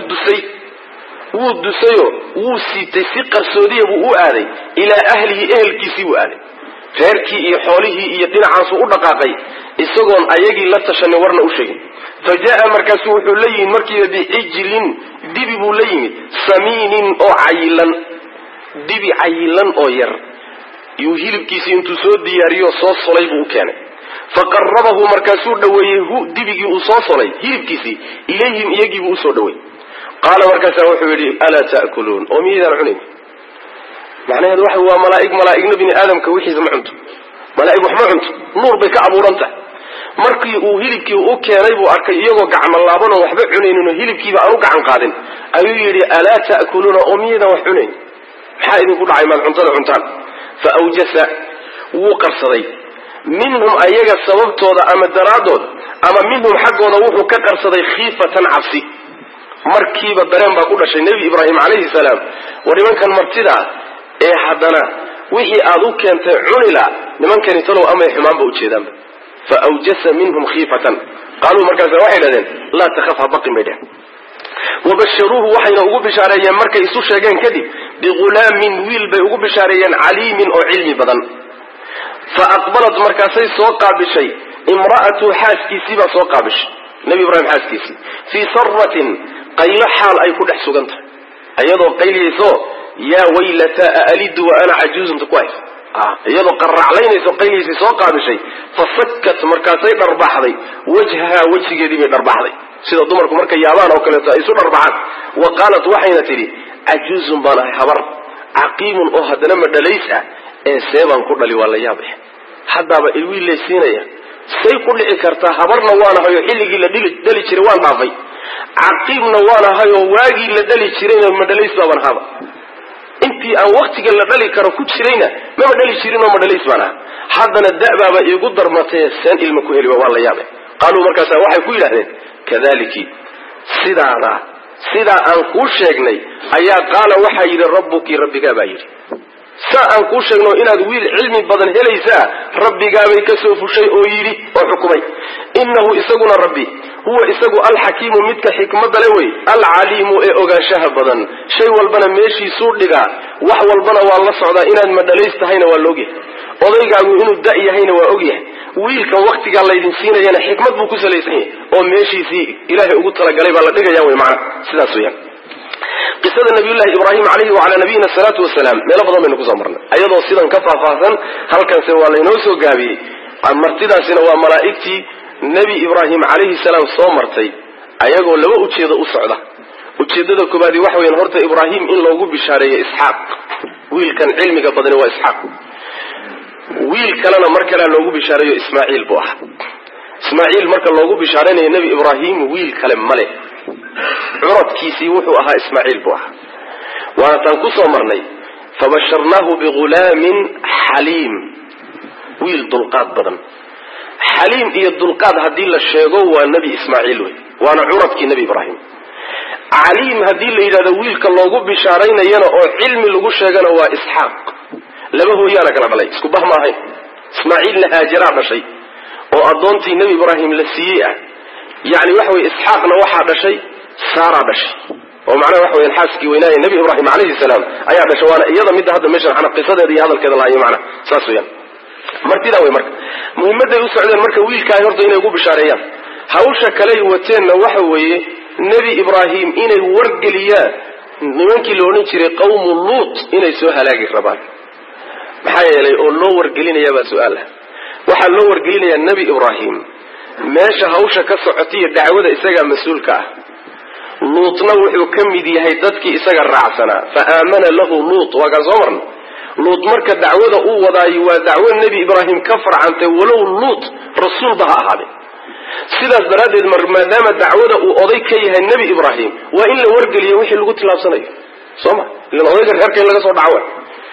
Speaker 1: wuu dusayoo wuu siitay si qarsoodiya buu u aaday ilaa ahlihi ehelkiisii buu aaday reerkii iyo xoolihii iyo dhinacaasuu u dhaqaaqay isagoon ayagii la tashanin warna u sheegin fa jaa markaasuu wuxuu la yimid markiiba bicijlin dibi buu la yimid samiinin oo cayilan dibi cayilan oo yar yuu hilibkiisii intuu soo diyaariyo soo solay buu u keenay faqarabahu markaasuu dhaweeyey dibigii uu soo solay hilibkiisii ilayhim iyagiibuu usoo dhaweeyey qaala markaasaa wuxuu yidhi alaa ta'kuluun oo miyaydaan cunayn macnaheedu waxa waa malaa'igna bini aadamka wixiisa ma cunto malaa'ig wax ma cunto nuur bay ka abuuran tahay markii uu hilibkii u keenay buu arkay iyagoo gacmo laaban oo waxba cunayninoo hilibkiiba aan u gacan qaadin ayuu yidhi alaa ta'kuluuna oo miyaydaan wax cunayn maxaa idinku dhacay maad cuntada cuntaan fa awjasa wuu qarsaday minhum ayaga sababtooda ama daraadooda ama minhum xaggooda wuxuu ka qarsaday khiifatan cabsi markiiba dareen baa ku dhashay nebi ibraahim calayhi salaam war nimankan martida ee haddana wixii aad u keentay cunila nimankani talow amay xumaanba ujeedaanba fa awjasa minhum khiifatan qaaluu markaasa waxay dhahdeen laa takhaf ha baqin bay dheheen wabasharuuhu waxayna ugu bishaareeyeen markay isu sheegeen kadib bighulaamin wiil bay ugu bishaareeyeen caliimin oo cilmi badan fa aqbalat markaasay soo qaabishay imra'atu xaaskiisii baa soo qaabishay nebi ibraahim xaaskiisii fii saratin qaylo xaal ay ku dhex sugan tahay iyadoo qayliyayso yaa waylata aalidu wa ana cajuuzunta ku haysa iyadoo qarraclaynayso qayliyaysay soo qaabishay fasakat markaasay dharbaxday wajhahaa wejigeedii bay dharbaxday sida dumarku markay yaabaan oo kaleeto ay isu dharbaxaan wa qaalat waxayna tidhi cajuuzun baan ahay habar caqiimun oo haddana madhalays ah ee seebaan ku dhali waa la yaabay haddaaba ilwiil laysiinaya say ku dhici kartaa habarna waanahayo xilligii la dhali jiray waan dhaafay caqiibna waanahayo waagii la dhali jirayna madhalays baaban haba intii aan waktiga la dhali karo ku jirayna maba dhali jirinoo madhalays baan aha haddana da'baaba iigu darmatee seen ilma ku heliba waa la yaabay qaaluu markaasa waxay ku yidhahdeen kadaliki sidaa aan kuu sheegnay ayaa qaala waxaa yidhi rabbuki rabbigaa baa yidhi saa aan kuu sheegno inaad wiil cilmi badan helaysaa rabbigaabay ka soo fushay oo yidhi oo xukumay innahu isaguna rabbi huwa isagu alxakiimu midka xikmadda le wey alcaliimu ee ogaanshaha badan shay walbana meeshiisuu dhigaa wax walbana waa la socdaa inaad madhalays tahayna waa laogyahay odaygaagu inuu da' yahayna waa ogyahay wiilkan waktigaa laydin siinayana xikmad buu ku salaysan yahay oo meeshiisii ilaahay ugu talagalay baa la dhigaya wey macana sidaas weyaan qisada nabiyullahi ibraahim calayhi wacalaa nabiyina asalaatu wasalaam meelo badan baynu kusoo marnay ayadoo sidan ka faahfaahsan halkanse waa laynoo soo gaabiyey martidaasina waa malaa'igtii nebi ibraahim calayhi salaam soo martay ayagoo laba ujeedo u socda ujeedada koobaadi waxa weyan horta ibraahim in loogu bishaareeyo isxaaq wiilkan cilmiga badani waa isxaaq wiil kalena mar kalea loogu bishaareeyo ismaaciil buu ahaa ismaaciil marka loogu bishaaraynayo nebi ibraahim wiil kale male curadkiisii wuxuu ahaa ismaaciil buu ahaa waana taan ku soo marnay fabasharnaahu bigulaamin xaliim wiil dulqaad badan xaliim iyo dulqaad haddii la sheego waa nebi ismaaciil wey waana curadkii nebi ibraahim caliim haddii la yidhahdo wiilka loogu bishaaraynayana oo cilmi lagu sheegana waa isxaaq laba hooyaana kala dhalay isku bah ma ahayn ismaaciilna haajaraa dhashay oo addoontii nebi ibraahim la siiyey ah yani waxa weye isxaaqna waxaa dhashay saaraa dhashay oo macnaha waxa weyan xaaskii weynaaye nebi ibraahim calayhi salaam ayaa dhashay waana iyada midda hadda meeshan ana qisadeeda iyo hadalkeeda lahayo macnaha saas weyaan martidaa wey marka muhimadday u socdeen marka wiilkaay horta inay ugu bishaareeyaan hawsha kaley wateenna waxa weeye nebi ibraahim inay wargeliyaan nimankii la odhan jiray qawmu luut inay soo halaagi rabaan maxaa yeelay oo loo wargelinayaabaa su-aala waxaa loo wargelinayaa nebi ibraahim meesha hawsha ka socotiyo dacwada isagaa mas-uulka ah luutna wuxuu ka mid yahay dadkii isaga raacsanaa fa aamana lahu luut waa kaan soo marna luut marka dacwada uu wadaayo waa dacwo nebi ibraahim ka farcantay walow luut rasuulba ha ahaade sidaas daraaddeed maadaama dacwada uu oday ka yahay nebi ibraahim waa in la wargeliyo wixii lagu tilaabsanayo soo ma ilan odayga reerka in laga soo dhacawa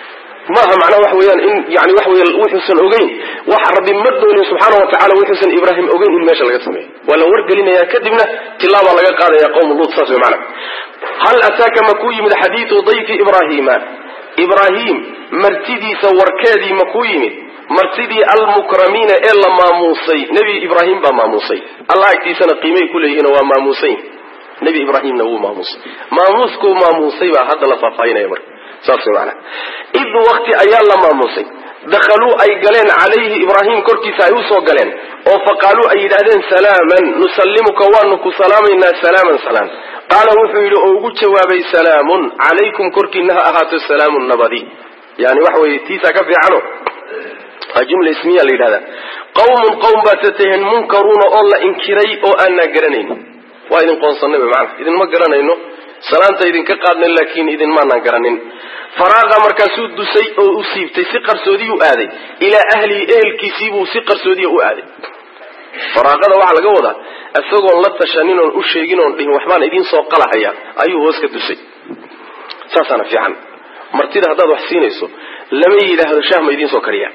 Speaker 1: maaha macnaha waxa weeyaan in yani waxa weya wuxuusan ogeyn waxa rabbi ma doonin subxaana wa tacala wuxuusan ibraahim ogeyn in meesha laga sameeyo waa la wargelinaya kadibna tilaabaa laga qaadaya qawmu luut saas wey macana hal ataaka ma kuu yimid xadiidu dayfi ibrahima ibraahim martidiisa warkeedii ma kuu yimid martidii almukramiina ee la maamuusay nebi ibraahim baa maamuusay allah agtiisana qiimay ku leeyihiin waa maamuusayn nebi ibraahimna wuu maamuusay maamuuskuu maamuusay baa hadda la faahfaahinaya marka saas wey macana id waqti ayaa la maamuusay dakhaluu ay galeen calayhi ibraahim korkiisa ay usoo galeen oo faqaaluu ay yidhaahdeen salaaman nusallimuka waanu ku salaamaynaa salaaman salaam qaala wuxuu yidhi oo ugu jawaabay salaamun calaykum korkiina ha ahaato salaamun nabadi yani waxa weye tiisaa ka fiicano waa jumla ismiya la yidhahdaa qawmun qawm baad tataheen munkaruuna oo la inkiray oo aanaa garanaynin waa idin qoonsanay wy maana idinma garanayno salaanta idinka qaadnay laakiin idinmaanaan garanin faraaqa markaasuu dusay oo u siibtay si qarsoodiyuu aaday ilaa ahlihi ehelkiisiibuu si qarsoodiya u aaday faraaqada waxaa laga wadaa isagoon la tashanin oon u sheegin oon dhihin waxbaan idiin soo qalahaya ayuu hoos ka dusay saasaana fiican martida haddaad wax siinayso lama yidhaahdo shaah ma idiin soo kariya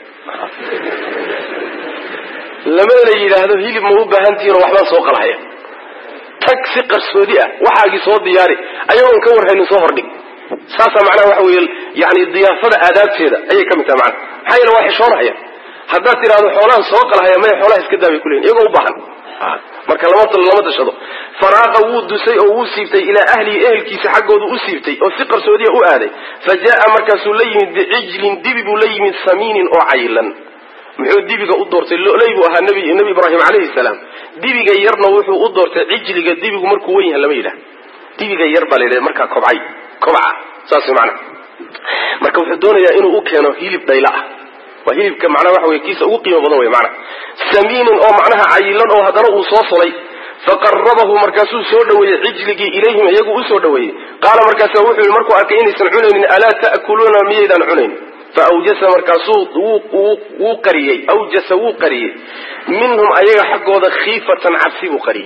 Speaker 1: lamana yidhaahdo hilib ma u baahantihiin oo waxbaan soo qalahaya tag si qarsoodi ah waxaagii soo diyaari ayagoon ka warhaynin soo hordhig saasaa macnaha waxa weeye yani diyaafada aadaabteeda ayay ka mid tahay macnaha maxaa yeele waa xishoonahaya haddaad tidhahdo xoolahan soo qalahaya maya xoolaha iska daabay kuleeyihin iyagoo u baahan marka lama dashado faraaqa wuu dusay oo wuu siibtay ilaa ahlihi ehelkiisa xaggoodu u siibtay oo si qarsoodiya u aaday fa jaa markaasuu la yimid bicijlin dibi buu la yimid samiinin oo caylan muxuu dibiga u doortay loley buu ahaa nebi ibraahim calayhi salaam dibiga yarna wuxuu u doortay cijliga dibigu markuu wen yahay lama yidhaha dibiga yar baa la yidhahda markaa kobca saas wey macana marka wuxuu doonayaa inuu u keeno hilib dhayla ah waa hilibka macnaha waxa wey kiisa ugu qiimo badan wey macana samiinin oo macnaha cayilan oo haddana uu soo solay faqarabahu markaasuu soo dhaweeyey cijligii ilayhim iyagu usoo dhaweeyey qaala markaasa wuxuu yihi markuu arkay inaysan cunaynin alaa ta'kuluuna miyaydaan cunayn faawjasa markaasuu wuu qariyey minhum ayaga xaggooda khiifatan cabsi buu qariyey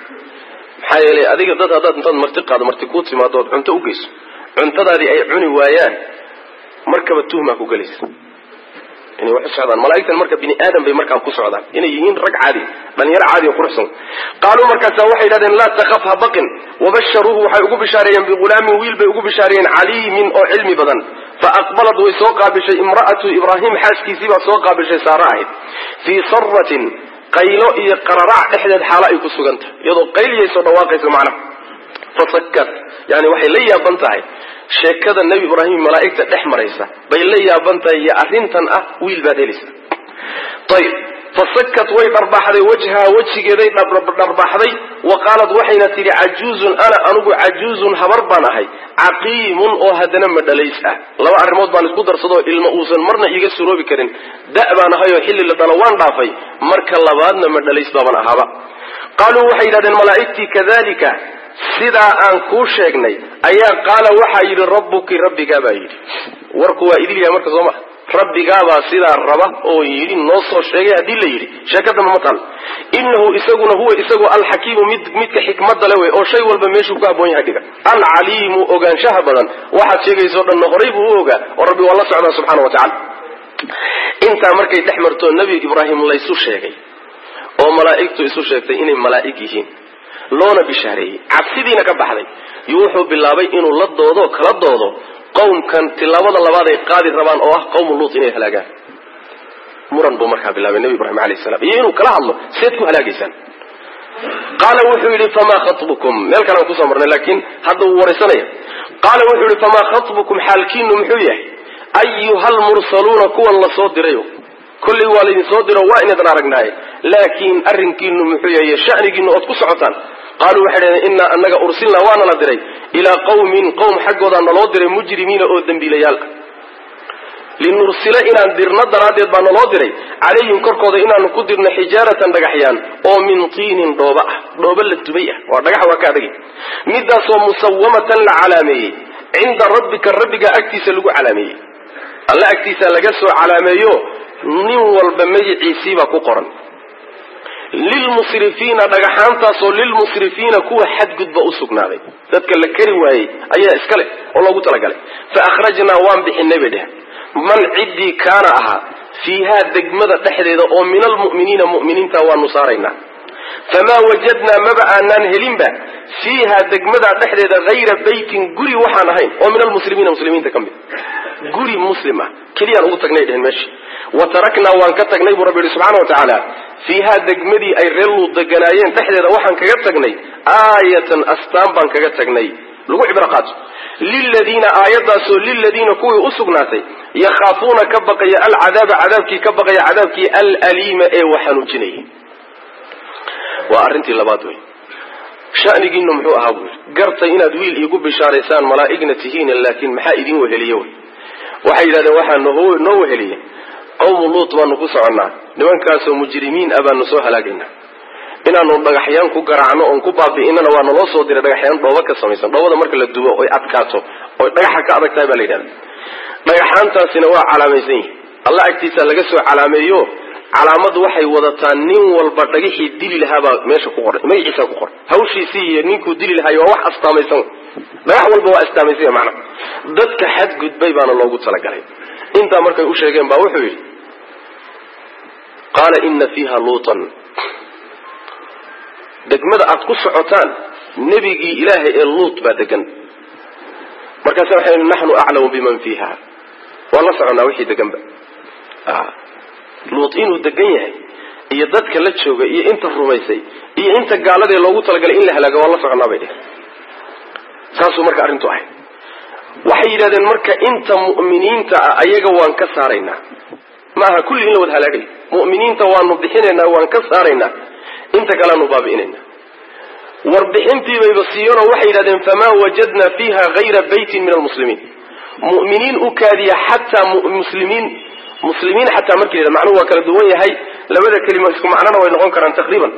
Speaker 1: maxaa yeelay adiga dad haddaad intaad marti qaado marti kuu timaado ood cunto u geyso cuntadaadii ay cuni waayaan markaba tuhmaa ku gelaysa inay wax u socdaan malaa'igtan marka bini aadam bay markaa ku socdaan inay yihiin rag caadi dhalinyaro caadi oo quruxsan qaaluu markaasa waxay yidhahdeen laa takhaf ha baqin wabasharuuhu waxay ugu bishaareeyeen bigulaamin wiil bay ugu bishaareeyeen caliimin oo cilmi badan faaqbalad way soo qaabishay imra'atu ibraahim xaaskiisii baa soo qaabishay saara ahayd fii saratin qaylo iyo qararac dhexdeed xaalo ay ku sugan tahay iyadoo qayliyay soo dhawaaqayso macnaha fasakat yani waxay la yaaban tahay sheekada nebi ibraahim malaa'igta dhex maraysa bay la yaaban tahay iyo arrintan ah wiil baad helaysa ayib fasakat way dharbaaxday wajhaa wejigeeday dharbaaxday wa qaalad waxayna tidhi cajuuzun ana anugu cajuuzun habar baan ahay caqiimun oo haddana madhalays ah laba arrimood baan isku darsadoo ilma uusan marna iiga suroobi karin da' baan ahay oo xilli la dhalo waan dhaafay marka labaadna madhalays baaban ahaaba qaaluu waxay yidhahdeen malaa'igtii kadalika sidaa aan kuu sheegnay ayaa qaala waxaa yidhi rabbuki rabbigaa baa yidhi warku waa idil yahay marka soo maa rabbigaabaa sidaa raba oo yidhi noo soo sheegay haddii la yidhi sheekadama ma taal innahu isaguna huwa isagu alxakiimu midka xikmadda le wey oo shay walba meeshuu ku habboon yahay dhiga alcaliimu ogaanshaha badan waxaad sheegaysoo dhanna horay buu u ogaa oo rabbi waa la socdaa subxaana wa tacala intaa markay dhex martoo nebi ibraahim laysu sheegay oo malaa'igtu isu sheegtay inay malaa'ig yihiin loona bishaareeyey cabsidiina ka baxday iyo wuxuu bilaabay inuu la doodo kala doodo qowmkan tilaabada labaad ay qaadi rabaan oo ah qowmu luut inay halaagaan muran buu markaa bilaabay nebi ibraahim alayhi salaam iyo inuu kala hadlo seed ku halaagaysaan qaala wuxuu yidhi famaa khatbukum meel kale aan kusoo marnay laakiin hadda wuu waraysanaya qaala wuxuu yidhi famaa khatbukum xaalkiinu muxuu yahay ayuhalmursaluuna kuwan la soo dirayo kollay waa laydin soo diro waa inaydin aragnaaye laakiin arrinkiinu muxuu yahay sha'nigiinu ood ku socotaan qaaluu waxay dhaheen innaa annaga ursilnaa waana la diray ilaa qowmin qowm xaggoodaa naloo diray mujrimiina oo dembiilayaal ah linursila inaan dirno daraaddeed baa naloo diray calayhim korkooda inaanu ku dirno xijaaratan dhagaxyaan oo min tiinin dhooba ah dhooba la dubay ah waa dhagax waa ka adagay midaasoo musawamatan la calaameeyey cinda rabbika rabbigaa agtiisa lagu calaameeyey alla agtiisa laga soo calaameeyo nin walba magiciisiibaa ku qoran lilmusrifiina dhagaxaantaasoo lilmusrifiina kuwa xadgudba u sugnaaday dadka la kari waayey ayaa iska leh oo loogu talagalay fa akhrajnaa waan bixinay bay dheh man ciddii kaana ahaa fiihaa degmada dhexdeeda oo min almu'miniina mu'miniinta waanu saaraynaa famaa wajadnaa maba aanaan helinba fiihaa degmada dhexdeeda hayra baytin guri waxaan ahayn oo min almuslimiina muslimiinta ka mid guri muslim ah keliyaan ugu tagnay dhehen meesha wa taraknaa waan ka tagnay buu rabbi yihi subxaana wa tacaala fiihaa degmadii ay reer luud deganaayeen dhexdeeda waxaan kaga tagnay aayatan astaan baan kaga tagnay lagu cibro qaato liladiina aayadaasoo liladiina kuwii u sugnaatay yakhaafuuna ka baqaya alcadaaba cadaabkii ka baqaya cadaabkii alaliima ee waxanuujinayay waa arrintii labaad wey sha'nigiinu muxuu ahaa buu yidhi gartay inaad wiil iigu bishaaraysaan malaa'igna tihiin laakiin maxaa idin weheliye wey waxay yidhahdeen waxaa noo weheliye qawmu luut baanu ku soconnaa nimankaasoo mujrimiin ah baanu soo halaagaynaa inaanu dhagaxyaan ku garaacno oon ku baabi'inana waa naloo soo diray dhagaxyaan dhooba ka samaysan dhoobada marka la dubo oy adkaato oy dhagaxa ka adag tahay baa la yidhahda dhagaxaantaasina waa calaamaysan yihin alla agtiisa laga soo calaameeyo calaamadu waxay wadataa nin walba dhagaxii dili lahaabaa meesha ku qoray magaciisa ku qoray hawshiisii iyo ninkuu dili lahaay waa wax astaamaysan dhagax walba waa astaamaysan macna dadka xadgudbay baana loogu talagalay intaa markay u sheegeen baa wuxuu yidhi qaala ina fiiha luutan degmada aad ku socotaan nebigii ilaahay ee luut baa degan markaasa waxay naxnu aclamu biman fiiha waan la soconnaa wixii deganba luut inuu degan yahay iyo dadka la jooga iyo inta rumaysay iyo inta gaaladee loogu talagalay in la halaago waan la soconnaa bay dheh saasuu marka arrintu ahay waxay yidhahdeen marka inta mu'miniinta ah ayaga waan ka saaraynaa maaha kulli in la wada halaagay mu'miniinta waanu bixinaynaa waan ka saaraynaa inta kaleanu baabi'inaynaa warbixintiibayba siiyeenoo waxay yidhahdeen famaa wajadnaa fiiha hayra baytin min almuslimiin mu'miniin u kaadiya xataa muslimiin xataa markii la yidhahdo macnuhu waa kala duwan yahay labada kelimo isku macnona way noqon karaan taqriiban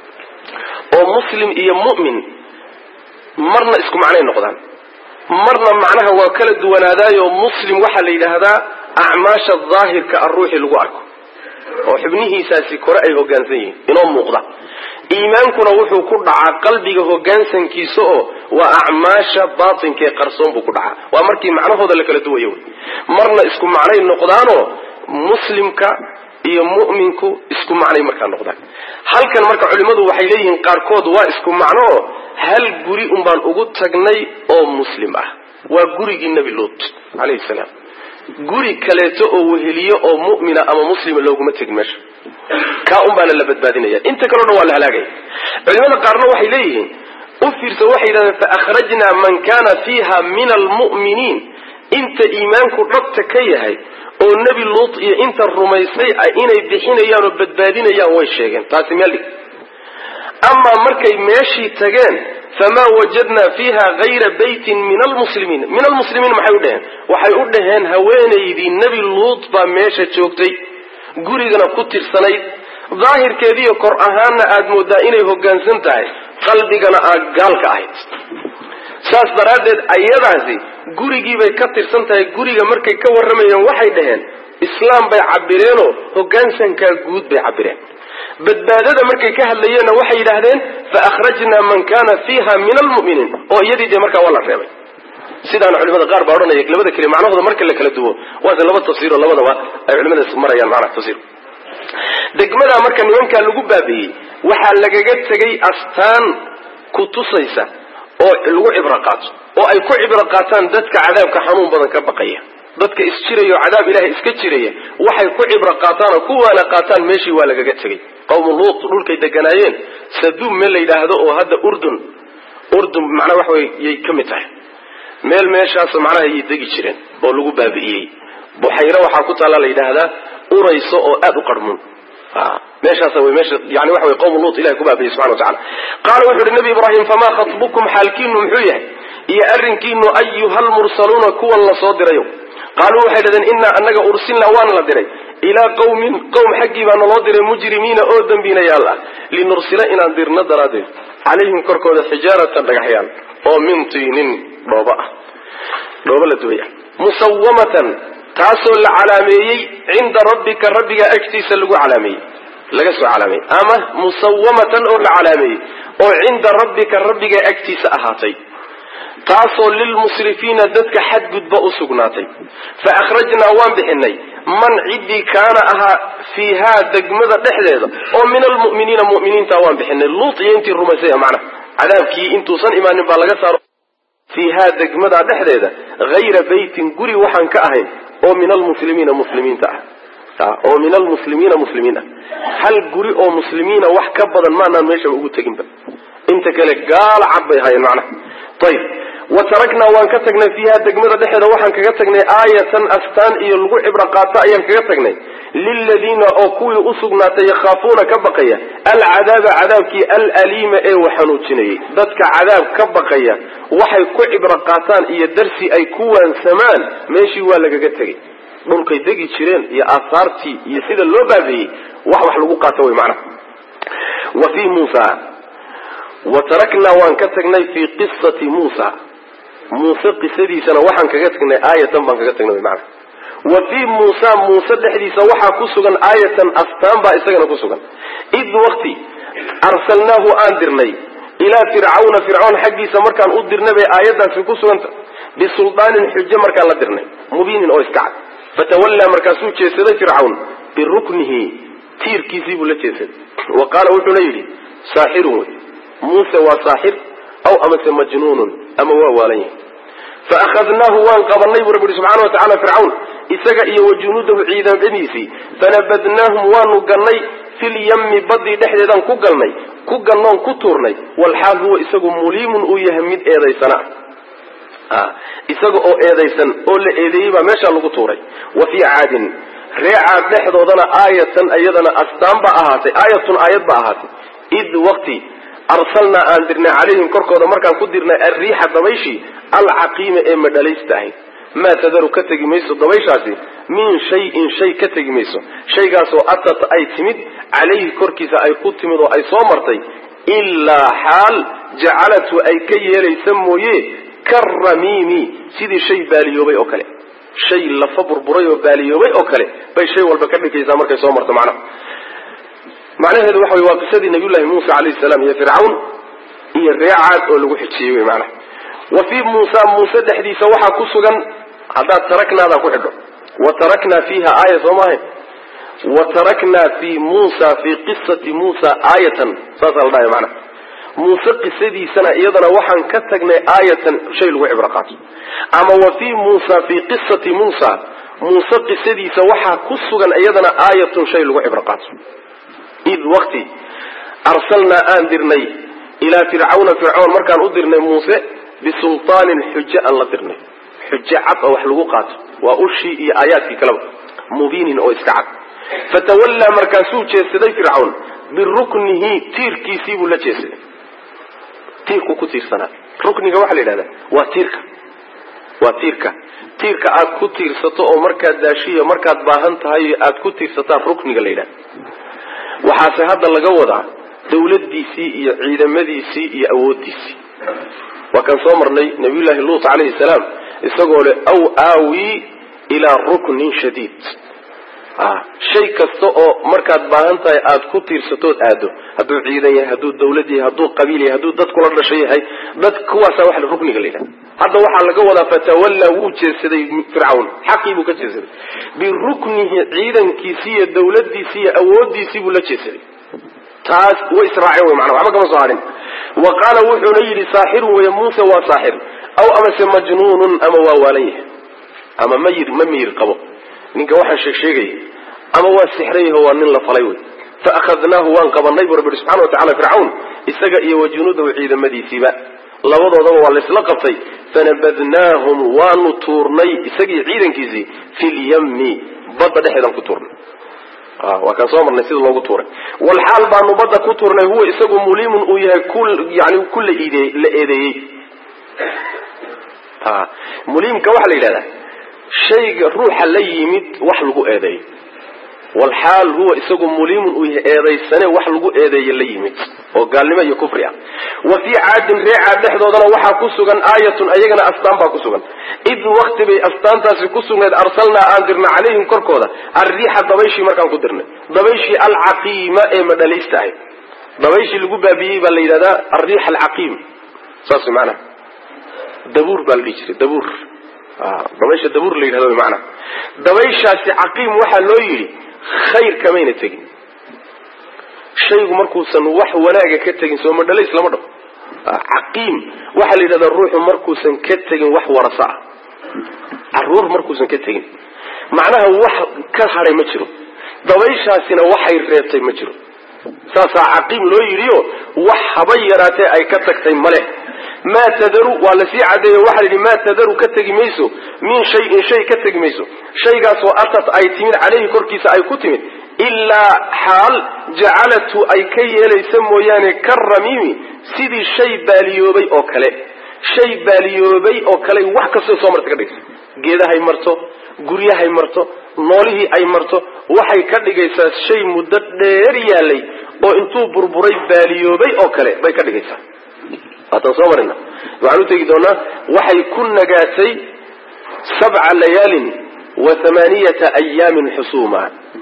Speaker 1: oo muslim iyo mu'min marna isku macnay noqdaan marna macnaha waa kala duwanaadaayo muslim waxaa la yidhaahdaa acmaasha daahirka ruuxi lagu arko oo xubnihiisaasi kore ay hoggaansan yihiin inoo muuqda iimaankuna wuxuu ku dhacaa qalbiga hoggaansankiisa oo waa acmaasha baatinkaee qarsoon buu ku dhacaa waa markii macnahooda la kala duwayo wey marna isku macnay noqdaanoo muslimka iyo mu'minku isku macnay markaa noqdaan halkan marka culimmadu waxay leeyihiin qaarkood waa isku macno oo hal guri un baan ugu tagnay oo muslim ah waa gurigii nebi luut calayhi salaam guri kaleeto oo weheliyo oo mu'mina ama muslima looguma tegin meesha kaa un baana la badbaadinaya inta kaleo dhan waa la halaagaya culimada qaarna waxay leeyihiin u fiirsa waxay yidhahdeen fa akhrajnaa man kana fiiha min almu'miniin inta iimaanku dhabta ka yahay oo nebi luut iyo inta rumaysay inay bixinayaan oo badbaadinayaan way sheegeen taasi meel dhig amaa markay meeshii tageen famaa wajadnaa fiiha hayra baytin min almuslimiin maxay u dhaheen waxay u dhaheen haweenaydii nebi luut baa meesha joogtay gurigana ku tirsanayd daahirkeediiyo kor ahaanna aad moodaa inay hoggaansan tahay qalbigana aad gaalka ahayd saas daraaddeed ayadaasi gurigiibay ka tirsan tahay guriga markay ka warramayeen waxay dhaheen islaam bay cabireenoo hoggaansankaa guud bay cabireen. badbaadada markay ka hadlayeenna waxay yidhaahdeen fa akhrajnaa man kana fiiha min almu'miniin, oo iyadii dee markaa waa la reebay. sidaana culimada qaar baa odhanaya labada keli macnahooda marka la kala duwo waase laba tafsiiroo labadaba ay culimadaas marayaan macnaha tafsiir. degmadaa marka nimankaa lagu baabi'iyey waxaa lagaga tegay astaan ku tusaysa oo lagu cibro qaato, oo ay ku cibro qaataan dadka cadaabka xanuun badan ka baqaya, dadka isjiraya oo cadaab ilaahay iska jiraya waxay ku cibro qaataan oo ku waana qaataan. meeshii waa lagaga tegay. qawmu luut dhulkay deganaayeen, saduum meel la yidhaahdo oo hadda urdun macnaha waxa wey yay ka mid tahay, meeshaas macnaha yay degi jireen oo lagu baabi'iyey. buxayra waxaa ku taalla la yidhaahdaa urayso oo aad u qarmuun. meeshaas way meesha yani waxa way qawmu luut ilahay ku baabi'iyey subxana wa tacaala. qaala wuxuu yidhi nabi ibraahim famaa khatbukum xaalkiinu muxuu yahay iyo arrinkiinu ayuha almursaluuna kuwan la soo dirayo. qaaluu waxay dhahdeen innaa annaga ursilnaa waana la diray ilaa qawmin qowm xaggii baa naloo diray mujrimiina oo dembiinayaal ah, linursila inaan dirno daraaddeed calayhim korkooda xijaaratan dhagaxyaal oo min tiinin dhooba ah, dhooba la dubay ah, musawamatan taasoo la calaameeyey cinda rabbika rabbiga agtiisa lagu calaameeyey, laga soo calaameeyey, ama musawamatan oo la calaameeyey oo cinda rabbika rabbiga agtiisa ahaatay, taasoo lilmusrifiina dadka xadgudba u sugnaatay. fa akhrajnaa waan bixinay man ciddii kaana ahaa fiihaa degmada dhexdeeda oo min almu'miniina mu'miniinta waan bixinay. luut iyo intii rumaysay macnaha cadaabkii intuusan imaanin baa laga saaro. fiihaa degmada dhexdeeda hayra beytin guri waxaan ka ahayn oo min almuslimiina muslimiinta ah, oo min almuslimiina muslimiin ah. hal guri oo muslimiina wax ka badan maanaan meeshaba ugu teginba, inta kale gaala cad bay ahaayeen macnaha. ayib wataraknaa waan ka tagnay fiiha degmada dhexeeda waxaan kaga tagnay aayatan astaan iyo lagu cibro qaato ayaan kaga tagnay liladiina oo kuwii u sugnaatay yakhaafuuna ka baqaya alcadaaba cadaabkii alaliima ee wax xanuujinayay. dadka cadaab ka baqaya waxay ku cibro qaataan iyo darsi ay ku waansamaan meeshii waa lagaga tegay. dhulkay degi jireen iyo aahaartii iyo sida loo baabi'iyey wax lagu qaato way macnaha. wa fii muusa wataraknaa waan ka tagnay fii qisati muusa, muuse qisadiisana waxaan kaga tagnay aayatan baan kaga tagnay macna. wa fii muusa muuse dhexdiisa waxaa ku sugan aayatan astaan baa isagana ku sugan. id waqti arsalnaahu aan dirnay ilaa fircawna fircoon xaggiisa markaan u dirnay bay aayadaasi ku suganta bisuldaanin xujo markaan la dirnay mubiinin oo iska cad. fatawallaa markaasuu jeesaday fircawn biruknihi tiirkiisii buu la jeesaday. wa qaala wuxuuna yidhi saaxirun wey, muuse waa saaxir aw amase majnuunun ama waa waalan yahay. fa akhadnaahu waan qabanay buu rabbi subxana wa tacala fircawn isaga iyo wajunuudahu ciidamadiisii, fanabadnaahum waanu gannay filyammi badii dhexdeedaan ku gannoon ku tuurnay, walxaal huwa isagu muliimun uu yahay mid eedaysana isaga oo eedaysan oo la eedeeyey baa meeshaa lagu tuuray. wa fii caadin ree caad dhexdoodana aayatan iyadana astaan ba ahaatay, aayatun aayad ba ahaatay. id waqti arsalnaa aan dirnay calayhim korkooda markaan ku dirnay alriixa dabayshii alcaqiima ee madhalaysta ahayd. maa tadaru ka tegi mayso dabayshaasi min shayin shay ka tegi mayso, shaygaasoo atat ay timid calayhi korkiisa ay ku timid oo ay soo martay, ilaa xaal jacalatu ay ka yeelaysa mooye karamiimi sidii shay baaliyoobay oo kale, shay lafa burburay oo baaliyoobay oo kale bay shay walba ka dhigaysaa markay soo marto macnaha. macnaheedu waxa wey waa qisadii nabiyullahi muusa calayhi salaam iyo fircawn iyo ree caad oo lagu xijiyey wey macnaha. wa fii muusa muuse dhexdiisa waxaa ku sugan, haddaad taraknaada ku xidho, wa taraknaa fiiha aaya soo maahayn, wa taraknaa fii muusa fii qisati muusa aayatan saasaa la dhahaya macnaha. muuse qisadiisana iyadana waxaan ka tagnay aayatan shay lagu cibro qaato. ama wa fii muusa fii qisati muusa muuse qisadiisa waxaa ku sugan iyadana aayatun shay lagu cibro qaato. id waqti arsalnaa aan dirnay ilaa fircawna fircoon markaan u dirnay muuse bisultaanin xujo aan la dirnay, xujo cad oo wax lagu qaato, waa ushii iyo aayaadkii kaleba, mubiinin oo iska cad. fatawallaa markaasuu jeesaday fircawn biruknihi tiirkiisii buu la jeesaday, tiirku ku tiirsanaa. rukniga waxaa la yidhahdaa waa tiirka aad ku tiirsato oo markaad daashiyo markaad baahan tahay aad ku tiirsataan rukniga la yidhahda. waxaase hadda laga wadaa dawladdiisii iyo ciidamadiisii iyo awooddiisii. waa kan soo marnay nabiyullaahi luut calayhi salaam isagoo le aw aawi ilaa ruknin shadiid, shay kasta oo markaad baahan tahay aad ku tiirsatood aado hadduu ciidan yahay hadduu dawlad yahay hadduu qabiil yahay hadduu dad kula dhashay yahay dad kuwaasaa wax rukniga la yidhaha hadda waxaa laga wadaa fatawalla wuu jeedsaday fircawn xaqii buu ka jeedsaday biruknihi ciidankiisii iyo dawladdiisii iyo awooddiisii buu la jeedsaday taas way israaceen wey macnaa waxba kama soo harin wa qaala wuxuuna yidhi saaxirun weeye muuse waa saaxir aw amase majnuunun ama waa waalan yahay ama ma miyir qabo ninka waxaan sheegaya ama waa sixran yahay waa nin la falay wey fa akhadnaahu waan qabanay bu rabbi subxana watacala fircawn isaga iyo wajunuudahu ciidamadiisiiba labadoodaba waa laysla qabtay fanabadnaahum waanu tuurnay isagii ciidankiisii fi lyammi badda dhexeedaan ku tuurnay waa kaan soo marnay sida loogu tuuray walxaal baanu badda ku tuurnay huwa isagu muliimun uu yahay yani ku la eedeeyey muliimka waxaa la yidhahdaa shayga ruuxa la yimid wax lagu eedeeyo walxaal huwa isagu muliimun uu yahay eedaysane wax lagu eedeeye la yimid oo gaalnimo iyo kufri ah wa fii caadin ree caad dhexdoodana waxaa ku sugan aayatun ayagana astaan baa ku sugan id wakti bay astaantaasi ku sugnayd arsalnaa aan dirna calayhim korkooda alriixa dabayshii markaan ku dirnay dabayshii alcaqiima ee madhalaysta ahayd dabayshii lagu baabiyey baa la yidhahdaa alriix alcaqiim saas maanaa dabuur baa la dhihi jiray dabuur dabaysha dabuur la yidhahdo maanaa dabayshaasi caqiim waxaa loo yidhi khayr kamayna tegin shaygu markuusan wax wanaaga ka tegin soo madhalays lama dhaho caqiim waxaa la yidhahdaa ruuxu markuusan ka tegin wax warasa ah caruur markuusan ka tegin macnaha wax ka hadhay ma jiro dabayshaasina waxay reebtay ma jiro saasaa caqiim loo yidhiyo wax haba yaraatee ay ka tagtay male maa tadaru waa lasii cadeeyo waxaa la yidhi maa tadaru ka tegi mayso min shayin shay ka tegi mayso shaygaasoo atat ay timid caleyhi korkiisa ay ku timid ilaa xaal jacalatu ay ka yeelaysa mooyaane karamiimi sidii shay baaliyoobay oo kale shay baaliyoobay oo kale wax kastoo soo marta ka dhigaysa geedahay marto guryahay marto noolihii ay marto waxay ka dhigaysaa shay muddo dheer yaalay oo intuu burburay baaliyoobay oo kale bay ka dhigaysaa haatan soo marina waxaan u tegi doonaa waxay ku nagaatay 7 layaalin wa 8 ayaamin xusuuma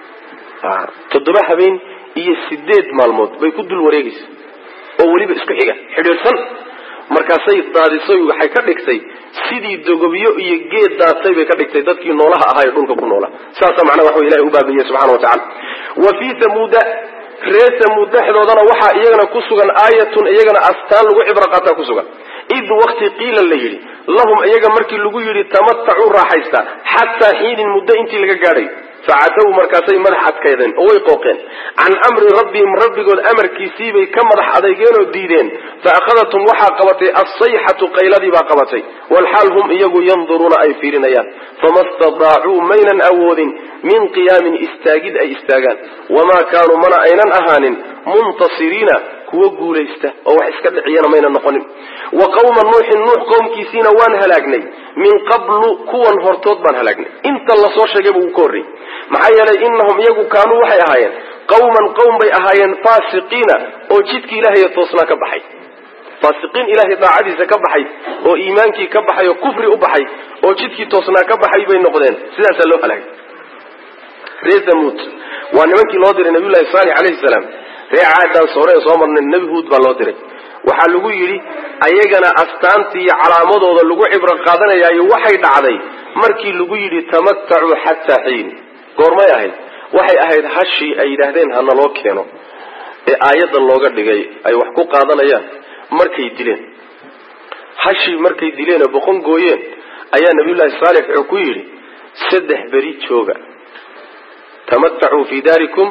Speaker 1: 7 habeen iyo 8 maalmood bay ku dul wareegaysa oo weliba isku xiga xidhiirsan markaasay daadisay waxay ka dhigtay sidii dogobiyo iyo geed daatay bay ka dhigtay dadkii noolaha ahaa ee dhulka ku noolaa saasa macnaha waxa ilaahay u baabiyay subxaanahu wa ta'ala wa fi thamuda reer thamuud dhexdoodana waxaa iyagana ku sugan aayatun iyagana astaan lagu cibro qaataa ku sugan id waqti qiila la yidhi lahum iyaga markii lagu yidhi tamatacuu raaxaysta xataa xiinin muddo intii laga gaadhay facatow markaasay madax adkaydeen oo way qooqeen can amri rabbihim rabbigood amarkiisiibay ka madax adeygeen oo diideen fa akhadathum waxaa qabatay assayxatu qayladii baa qabatay walxaal hum iyagu yanduruuna ay fiirinayaan fama stadaacuu maynan awoodin min qiyaamin istaagid ay istaagaan wamaa kaanuu mana aynan ahaanin muntasiriina kuwa guulaysta oo wax iska dhiciyana maynan noqonin wa qawma nuuxin nuux qowmkiisiina waan halaagnay min qablu kuwan hortood baan halaagnay inta lasoo sheegayba wuu ka horreeyey maxaa yeelay inahum iyagu kaanuu waxay ahaayeen qawman qowm bay ahaayeen faasiqiina oo jidkii ilaahay toosnaa ka baxay faasiqiin ilaahay daacadiisa ka baxay oo iimaankii ka baxay oo kufri u baxay oo jidkii toosnaa ka baxay bay noqdeen sidaasaa loo halaagay reer thamuud waa nimankii loo diray nabiyullahi saalix calayhi salaam ree caadaas hore soo marnay nebi huud baa loo diray waxaa lagu yidhi ayagana astaantii iyo calaamadooda lagu cibro qaadanayaayo waxay dhacday markii lagu yidhi tamatacuu xataa xiin goormay ahayd waxay ahayd hashii ay yidhaahdeen hana loo keeno ee aayadda looga dhigay ay wax ku qaadanayaan markay dileen hashii markay dileen oo boqon gooyeen ayaa nabiyullaahi saalix wuxuu ku yidhi 3 beri jooga tamatacuu fii daarikum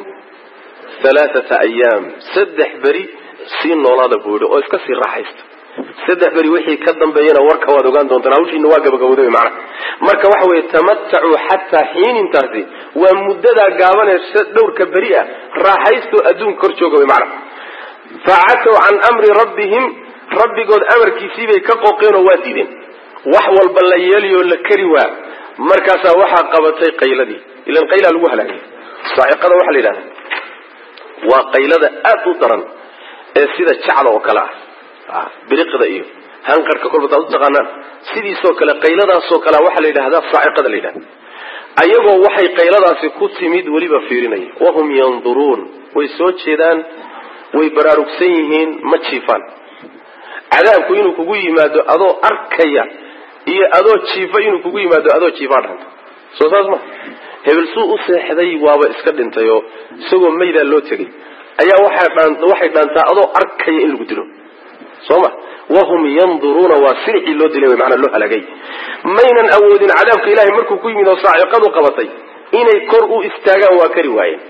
Speaker 1: 3 ayaam 3 beri sii noolaada buu yidhi oo iska sii raaxaysta 3 beri wixii ka dambeeyana warka waad ogaan doontaan hawshiina waa gabagabowday macna marka waxa weeye tamatacuu xataa xiinintaasi waa muddadaa gaaban ee dhowrka beri ah raaxaystoo adduunka kor jooga way macna facatow can amri rabbihim rabbigood amarkiisii bay ka qooqeen oo waa diideen wax walba la yeeliyoo la kari waa markaasaa waxaa qabatay qayladii ilan qaylaa lagu halaagay saaciqada waxaa la yidhahda waa qaylada aad u daran ee sida jacda oo kale ah biriqda iyo hanqarka kolba taad u taqaanaan sidiisoo kale qayladaasoo kale waxaa la yidhahdaa saaciqada la yidhahda ayagoo waxay qayladaasi ku timid weliba fiirinaya wahum yanduruun way soo jeedaan way baraarugsan yihiin ma jiifaan cadaabku inuu kugu yimaado adoo arkaya iyo adoo jiifa inuu kugu yimaado adoo jiifaa dhanta soo saas ma hebel suu u seexday waaba iska dhintayoo isagoo maydaa loo tegay ayaa waxay dhaantaa adoo arkaya in lagu dilo sooma wahum yanduruuna waa sirci loo dilay macnaa loo halagay maynan awoodin cadaabka ilaahay markuu ku yimid oo saaciqadu qabatay inay kor u istaagaan waa kari waayeen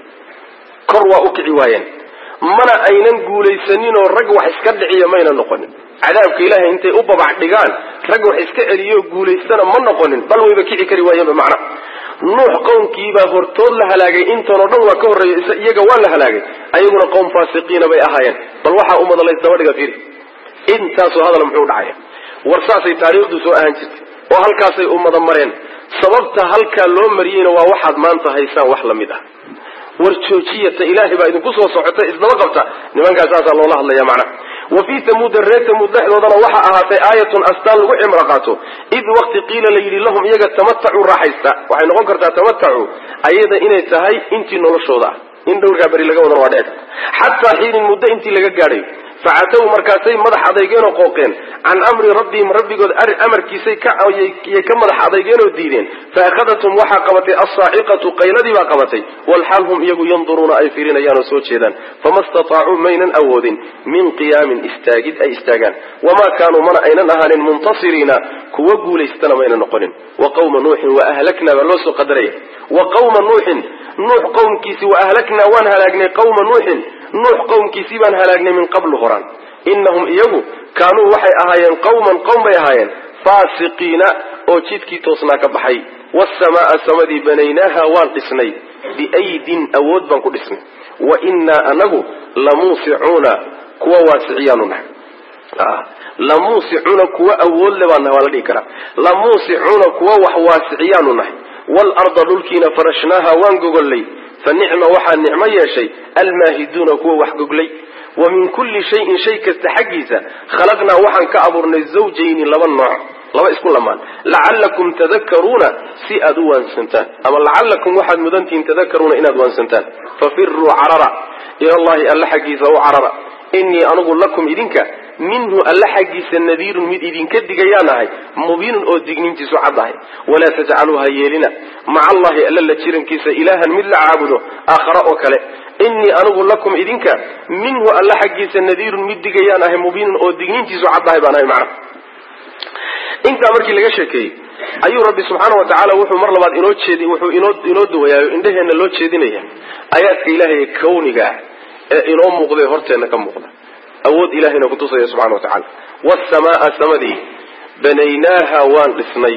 Speaker 1: kor waa u kici waayeen mana aynan guulaysanin oo rag wax iska dhiciya maynan noqonin cadaabka ilaahay intay u babac dhigaan rag wax iska celiyo guulaystana ma noqonin bal wayba kici kari waayeen macna nuux qowmkiibaa hortood la halaagay intan oo dhan waa ka horreeya iyaga waa la halaagay ayaguna qowm faasiqiina bay ahaayeen bal waxaa umada lays daba dhiga fiiri intaasoo hadal muxuu dhacaya war saasay taariikhdu soo ahaan jirtay oo halkaasay ummada mareen sababta halkaa loo mariyeyna waa waxaad maanta haysaan wax lamid ah war joojiyata ilaahay baa idinku soo socota isdaba qabta nimankaas saasaa loola hadlaya macnaha وفي ثمود الريت مدحدودنا وحا اهاتي آية أستان لغو عمرقاتو إذ وقت قيل ليلي لهم إيجا تمتعوا راحيستا وحي نقول كرتا تمتعوا أيضا إني تهي انتي نولشودا إن دور قابري لغا ونروانيك حتى حين المدة انتي لغا قاري فعتوا مركاسي مدح عضيقين وقوقين عن أمر ربهم ربي قد أمر كيسي يكمدح عضيقين وديدين فأخذتهم وحا قبتي الصاعقة قيلدي وقبتي والحال هم يقو ينظرون أي فيرين أيانا سوچيدا فما استطاعوا مينا أود من قيام استاجد أي استاجان وما كانوا من أين أهل منتصرين كوقوا ليستنا مينا نقلن وقوم نوح وأهلكنا بلوس قدريه وقوم نوح قوم كيسي وأهلكنا وانهلاقنا قوم نوح قوم كيسي وانهلاقنا من قبل هران إنهم إيهو كانوا وحي أهايان قوم بأهايان فاسقين أو تشتكي توصناك بحي والسماء سمدي بنيناها والقسني بأيد أود بانكو الاسم وإنا أنه لموسعون كوا واسعياننا لموسعون كوا أول لبانا ولا ليكرا لموسعون كوا وحواسعياننا والأرض للكينا فرشناها وانقوغ لي فالنعمة وحا النعمة يا شيء الماهدون كوا وحقوغ لي ومن كل شيء كاستحقيسا خلقنا وحا كأبرنا الزوجين لبنع لما اسكن لمان لعلكم تذكرون سيئدوان سنتان أما لعلكم واحد مدنتين تذكرون إن أدوان سنتان ففروا عررا إلى الله ألا حقيسا وعررا إني أنقول لكم إذنك منه ألا حقيسا النذير مد إذنك الدقيانا مبين أو الدقنين تسعدها ولا تجعلوها يلنا مع الله ألا لتشيرن كيسا إلها مثل عابده آخر وكله إني أنقول لكم إذنك منه ألا حقيسا النذير مد دقيانا مبين أو الدقنين تسعدها بأنا معه inta markii laga sheekay ayuu rabbi subhanahu wa ta'ala wuxuu mar labaad inoo jeediyay wuxuu inoo duwayaa indhaheena loo jeedinaya ayaadka ilaahay kawniga ee inoo muuqday horteena ka muuqda awood ilaahayna ku tusaya subhanahu wa ta'ala was-samaa samadi banaynaha waan dhisnay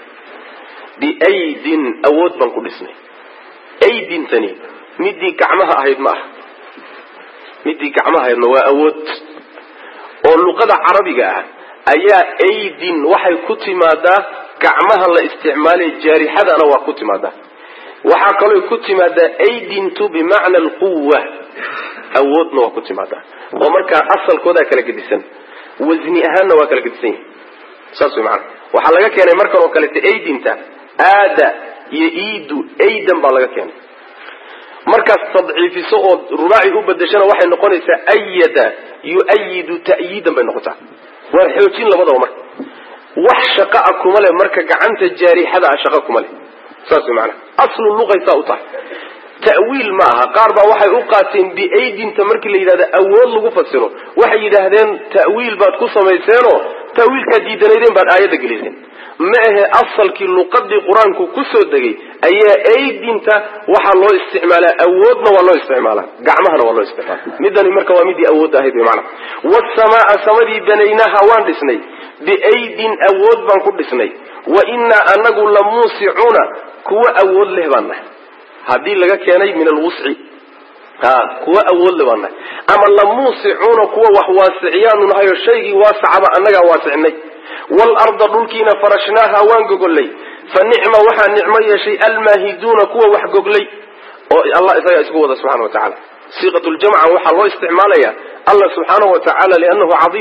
Speaker 1: bi aydin awood baan ku dhisnay aydin tani midii gacmaha ahayd ma aha midii gacmaha ahayd waa awood oo luqada carabiga ah ayaa aydin waxay ku timaadaa gacmaha la isticmaalay jaarixadana waa ku timaadaa waxa kale ku timaadaa aydintu bimacna alquwa awoodna waa ku timaadaa oo marka asalkooda kala gedisan wasni ahaanna waa kala gedisan saas macna waxa laga keenay markan oo kale aydinta aada iyo iidu aydan baa laga keenay markaas tadciifiso oo rubaaci u bedeshana waxay noqonaysaa ayada yuayidu ta'yiidan bay noqotaa وحوجين لبضوا مرك وحشقاء كمله مرك جعنت جاري حدا عشقاء كمله صار معنا أصل اللغة تأوطح تأويل معها قاربة وحي أوقاتين بأيد تمرك اللي إذا أول لغة فسره وحي هذين تأويل بعد قصة ميسانه تأويل كديد ليدين بعد آيات جليسين ما هي أصل كل قد قرآن كسر دقي أي أيد أنت وح الله استعماله أودنا والله استعماله جعمهنا والله استعماله مدني مرك ومدي أود هذي معنا والسماء سمدي بنيناها وان دسني بأيد أود بنقول دسني وإنا أن نقول لموسعون كوا أود له بنا هذه اللي كاني من الوسع كوا أول لبنا أما لموسعون كوا وحواسعيان هاي الشيء واسع أنك واسعني والأرض دلكينا فرشناها وانقل لي فالنعمة وحا النعمة شيء الماهدون كوا وحقق لي الله إذا يسقوه سبحانه وتعالى صيغة الجمع وحا الله استعمالها الله سبحانه وتعالى لأنه عظيم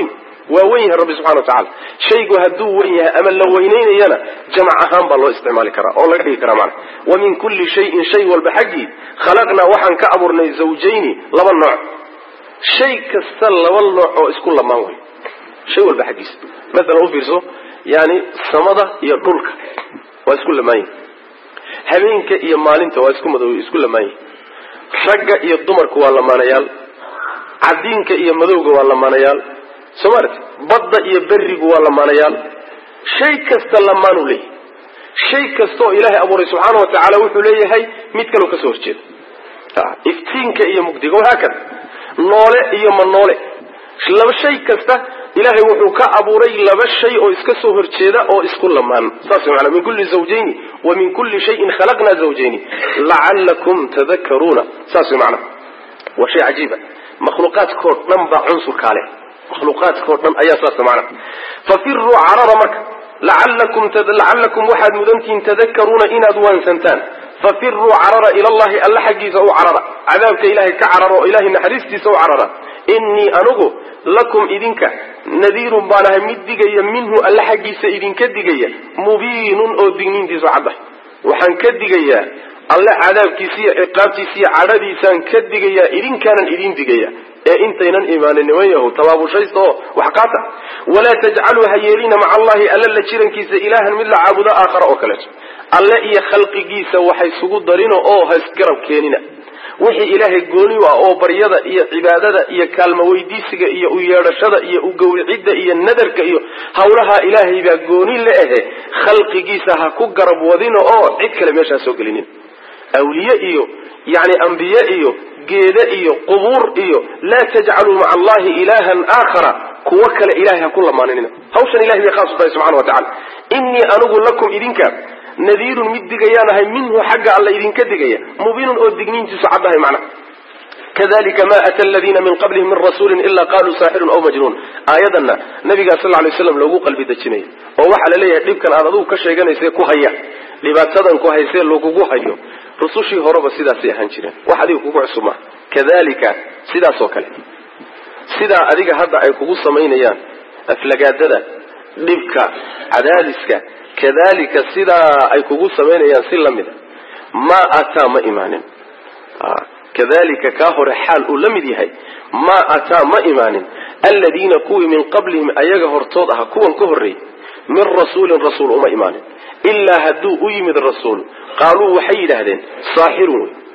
Speaker 1: ووين رب سبحانه وتعالى شيء هدو وين أما لو وينينا جمع أهم بالله استعمال كرا أو لقيه كرا معنا ومن كل شيء والبحقي خلقنا وحن كأبرنا زوجين لبا النوع شيء كسل والنوع اسكول ما هو شيء والبحقي مثلا أوفيرسو يعني صمدة يطولك واسكول ما هي هبينك يا مالنت واسكول ما هي رجع يضمرك ولا ما نيال عدينك يا مذوق ولا ما نيال سمعت بدأ يبرق ولا ما نيال شيء كستلمانه ليه شيء كستو إلهي أبو سبحانه وتعالى وحليه هاي متكلو كسور جد افتينك يا مقدق وهكذا نولي يا من نولي لو شيء كسته إلهي وحوك أبو ري لبا الشيء أو اسكسو هرشيدا أو اسكو لمان صاصي معنا من كل زوجين ومن كل شيء خلقنا زوجين لعلكم تذكرون صاصي معنا وشيء عجيبة مخلوقات كور ننبع عنصر كاله مخلوقات كور نم أياساس معنا ففروا عرر مك لعلكم واحد مدنتين تذكرون إن أدوان سنتان ففروا عرر إلى الله ألا حقي سو عرر عذابك إلهي كعرر وإلهي نحرستي سو عرر إني أنغو لكم إذنك نذير بانها مدقيا منه ألا حقي سإذن كدقيا مبين أو دينين تسو عبه وحن كدقيا الله عذابك سيا إقابتي سيا عربي سان كدقيا إذن كان إذن دقيا إنتينا إيمان نويه تواب شيطه وحقاته ولا تجعلوا هيرين مع الله ألا لشيرن كيس إلها من عبد آخر أكلت الله إيا خلق جيس وحي سجود دارينه أو هسكرب كيننا وحي إلهي قولي أو بريضة إيا عبادة إيا كلمة ويديسك إيا ويارشدة إيا وقول عدة إيا الندرك إيا هولها إلهي بقولي لأه خلق جيسها كقرب وذينه أو عد كلمة يشا سوقلين أولياء إيو يعني أنبياء إيو جيدة إيو قبور إيو لا تجعلوا مع الله إلها آخر كوكل إلهي كل ما نننا هوشن إلهي بخاص الله سبحانه وتعالى إني أنقول لكم إذنك نذير مدقيانا منه حق الله إذنك دقيا مبين أدقنين تسعبها معنا كذلك ما أتى الذين من قبلهم من رسول إلا قالوا ساحر أو مجنون آياتنا نبي صلى الله عليه وسلم لو قلبي دجنيه ووحل لي ديب كان أرادو كشيغان يسي كوهيا لباتدن كوهيسي لو كوهيو رسوشي هرب سيداسي هنجرين وحدي كوكو عصمه كذلك سيدا سوكل سيدا أديك هذا أي كوكو سمينيان أفلقادة ديبك عدادسك كذلك سيدا أي كوكو سمينيان سلمدا ما أتى ما إيمان كذلك كاهر حال أولمدي هاي ما أتى ما إيمان الذين كوي من قبلهم أيها هرطوضها كوان كهري من رسول أما إيمان إلا هدو أيمد الرسول قالوا وحيد هذين صاحر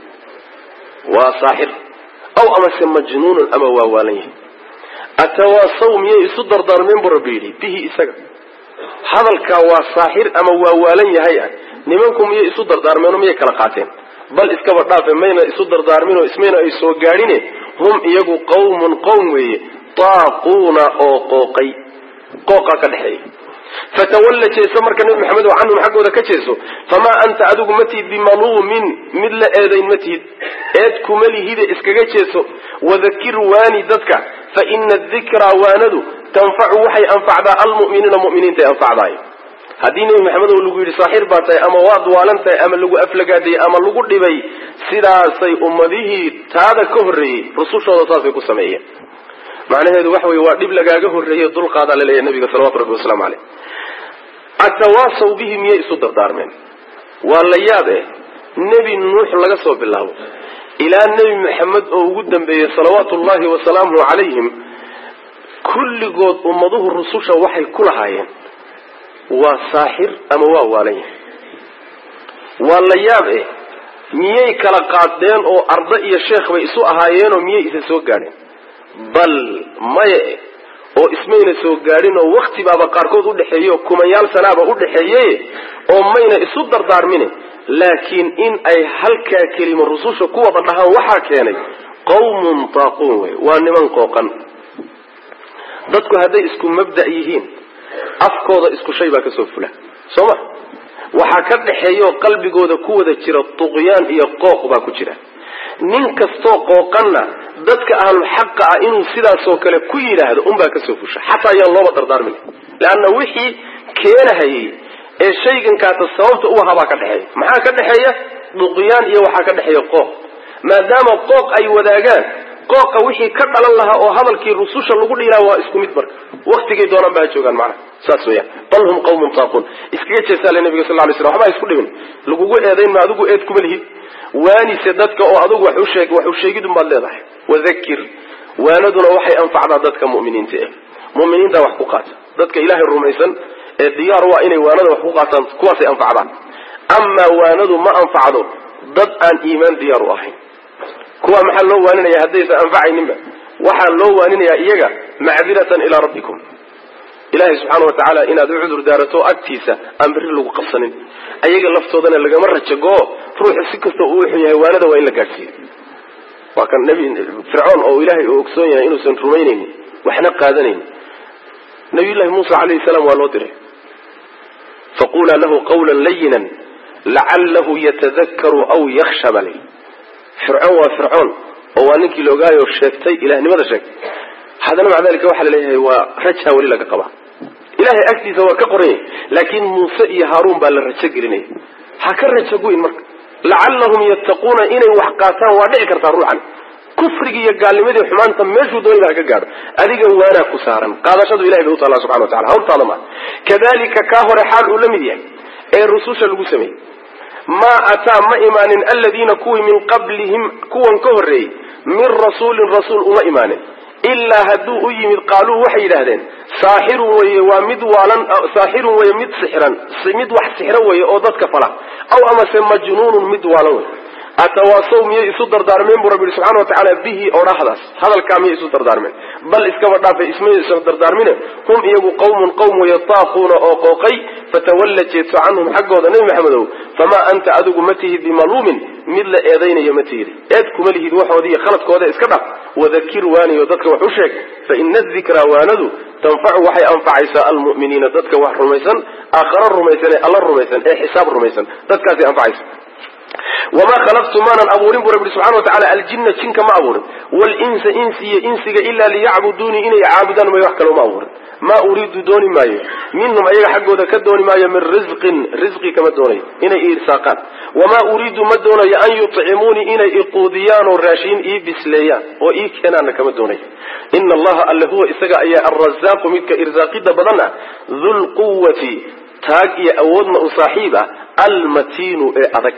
Speaker 1: وصاحر أو أمس مجنون أما وواليه أتواصوا ميه يصدر دار من بربيلي به إساق هذا الكوا صاحر أما وواليه هيا نمنكم ميه يصدر دار منهم ميه كلاقاتين بل إسكبر دافع مينا يصدر دار منه اسمين يسوق قارين هم يقو قوم ويه طاقون أو قوقا كالحي فتولى جيسو مركا نبي محمد وعنهم حقه ذا كجيسو فما أنت أدوك متيد بملوم مثل آذين متيد آدكو ملي هيدا إسكاقا جيسو وذكر واني ذاتك فإن الذكرى واندو تنفع وحي أنفع ذا المؤمنين تنفع ذا هذه نبي محمد ولقوا لصاحر باتي أما واد والنتي أما لقوا أفلقاتي أما لقوا لبي سيداسي أمده تاذا كهري رسول الله صلى الله عليه وسلم معنى هذا وحوي وادب لقاقه الرهي الضلق هذا للي النبي صلى الله عليه وسلم عليه التواصوا بهم يأسوا الدارمين والليابه نبي نوح لقصوا بالله إلى النبي محمد وقدم به صلوات الله وسلامه عليهم كل قد أمضوه الرسوش وحي كل هايين وصاحر أما وواليه والليابه ميي كالقادين أو أرضي الشيخ ويسوء هايين وميي إسسوء قارين بل ما oo ismayna soo gaarin oo waqti baaba qaarkood u dhaxeeyo kumayaal sanaaba u dhaxeeyay oo mayna isu dardaarmin laakiin in ay halka kelimo rususha ku wada dhahaan waxa keenay qawmun taqun waa niman qooqan dadku haday isku mabda yihiin afkooda isku shay baa ka soo fula soma waxa ka dhaxeeyo qalbigooda ku wada jira tuqyaan iyo qooq baa ku jira nin kasto qooqana dadka ahlul xaq ah inuu sidaas oo kale ku yiraahdo baa ka soo fusha hatta yaan loo dardaarmin laana wixii keenahay ee shaygan ka sababta uu haba ka dhaxay maxaa ka dhaxeeya duqyaan iyo waxa ka dhaxeeya qooq maadaama qooq ay wadaagaan qooqa wixii ka dhalan lahaa oo hadalkii rususha lagu dhiilaa waa isku mid marka waqtigay doonaan baa joogaan macnaha saas weeyaan bal hum qawmun taaquun iskaga jeesaale nabiga sallallahu alayhi wasallam waxba isku dhimin lagugu eedayn ma adigu eed kuma lihid waanise dadka oo adigu wax u sheegidun baad leedahay wadakir waanaduna waxay anfacdaa dadka mu'miniinta ah mu'miniinta wax ku qaata dadka ilaahay rumaysan ee diyaar waa inay waanada wax ku qaataan kuwaasay anfacdaan ama waanadu ma anfacdo dad aan iimaan diyaar u ahayn kuwa maxaa loo waaninaya haddaysan anfacayninba waxaa loo waaninaya iyaga macdiratan ilaa rabbikum ilaahay subxaana wa tacaala inaad u cudur daarato agtiisa aan berri lagu qabsanin ayaga laftoodana lagama rajagoo ruuxu si kasta uu xun yahay waanada waa in la gaadhsiiyo waa kan nabi fircoon oo ilaahay uu ogsoon yahay inuusan rumaynaynin waxna qaadanaynin nabiyullahi muusa calayhi salaam waa loo diray faqulaa lahu qawlan layinan lacallahu yatadakkaru aw yakhsha balay fircoon waa fircoon oo waa ninkii la ogaayo sheegtay ilahnimada sheegtay haddana maca dalika waxaa laleeyahay waa rajaa weli laga qabaa ilahay agtiisa waa ka qoran yahay laakiin muuse iyo haaruun baa la rajo gelinaya ha ka rajagoyn marka lacallahum yattaquuna inay wax qaataan waa dhici kartaa ruuxan kufrigi iyo gaalnimadii xumaanta meeshuu dooni laha ka gaadho adiga waanaa ku saaran qaadashadu ilahay bay u taallaa subxana wa tacala hawltaada maa kadalika kaa hore xaal uu la mid yahay ee rususha lagu sameeyey maa ataa ma imaanin aladiina kuwii min qablihim kuwan ka horreeyey min rasuulin rasuul uma imaanin ilaa hadduu u yimid qaaluu waxay yidhaahdeen saaxirun weye waa mid waalan saaxirun weye mid sixiran mid wax sixro weye oo dadka fala aw amase majnuunun mid waalan wey atawaasaw miyay isu dardaarmeen buu rabbi yihi subxana wa tacaala bihi odhahdaas hadalkaa miyay isu dardaarmeen bal iskaba dhaafay ismaysan dardaarmine hum iyagu qawmun qawm weye taaquuna oo qooqay fatawalla jeedso canhum xaggooda nebi maxamedow famaa anta adigu ma tihid bimaluumin mid la eedaynayo ma tihid eed kuma lihid waxoodiiyo khaladkooda iska dhaf wadakir waaniyo dadka wax u sheeg fa ina adikraa waanadu tanfacu waxay anfacaysaa almu'miniina dadka wax rumaysan aakhara rumaysan ee alla rumaysan ee xisaab rumaysan dadkaasay anfacaysa wamaa khalaqtu maanan abuurin buu rabbi subxana wa tacala aljinna jinka ma abuurin walinsa insiyo insiga ilaa liyacbuduunii inay caabudaan may wax kale uma abuurin maa uriidu dooni maayo minhum ayaga xaggooda ka dooni maayo min risqin risqi kama doonayo inay iirsaaqaan wamaa uriidu ma doonayo an yutcimuunii inay iquudiyaan oo raashiin ii bisleeyaan oo ii keenaanna kama doonayo ina allaha alle huwa isaga ayaa alrazaaqu midka irsaaqida badan ah dulquwati taag iyo awoodna u saaxiib ah almatiinu ee adag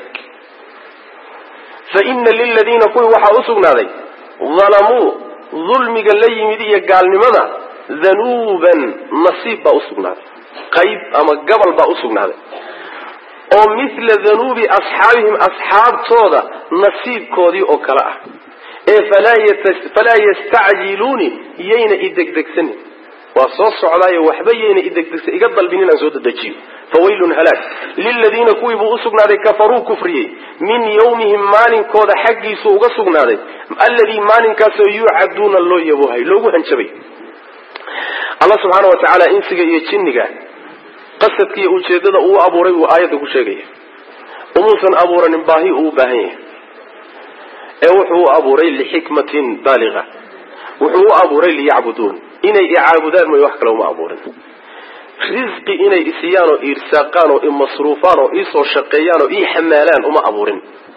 Speaker 1: faina liladiina kuwii waxaa u sugnaaday dalamuu dulmiga la yimid iyo gaalnimada danuuban nasiib baa u sugnaaday qayb ama gabal baa u sugnaaday oo mithla danuubi asxaabihim asxaabtooda nasiibkoodii oo kale ah ee falaa yastacjiluuni yayna idegdegsanin waa soo socdaayo waxba yayna idegdegsan iga dalbin inaan soo dedejiyo fawaylun halaag liladiina kuwii buu usugnaaday kafaruu kufriyey min yawmihim maalinkooda xaggiisu uga sugnaaday alladii maalinkaasoo yuucaduuna loo yabohay loogu hanjabay allah subxaana wa tacaala insiga iyo jinniga qasadka iyo ujeedada uu abuuray buu aayadda ku sheegaya umuusan abuuranin baahi uu u baahan yahay ee wuxuu u abuuray lixikmatin baaliga wuxuu u abuuray liyacbuduun inay icaabudaan mooy wax kale uma abuurin risqi inay isiyaan oo iirsaaqaan oo imasruufaan oo iisoo shaqeeyaan oo ii xamaalaan uma abuurin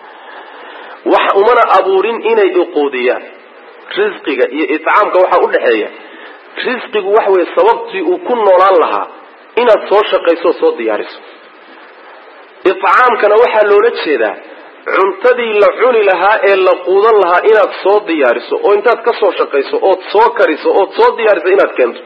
Speaker 1: wax umana abuurin inay iquudiyaan risqiga iyo itcaamka waxaa u dhexeeya risqigu wax weeye sababtii uu ku noolaan lahaa inaad soo shaqayso oo soo diyaariso itcaamkana waxaa loola jeedaa cuntadii la cuni lahaa ee la quudan lahaa inaad soo diyaariso oo intaad ka soo shaqayso ood soo kariso ood soo diyaariso inaad keento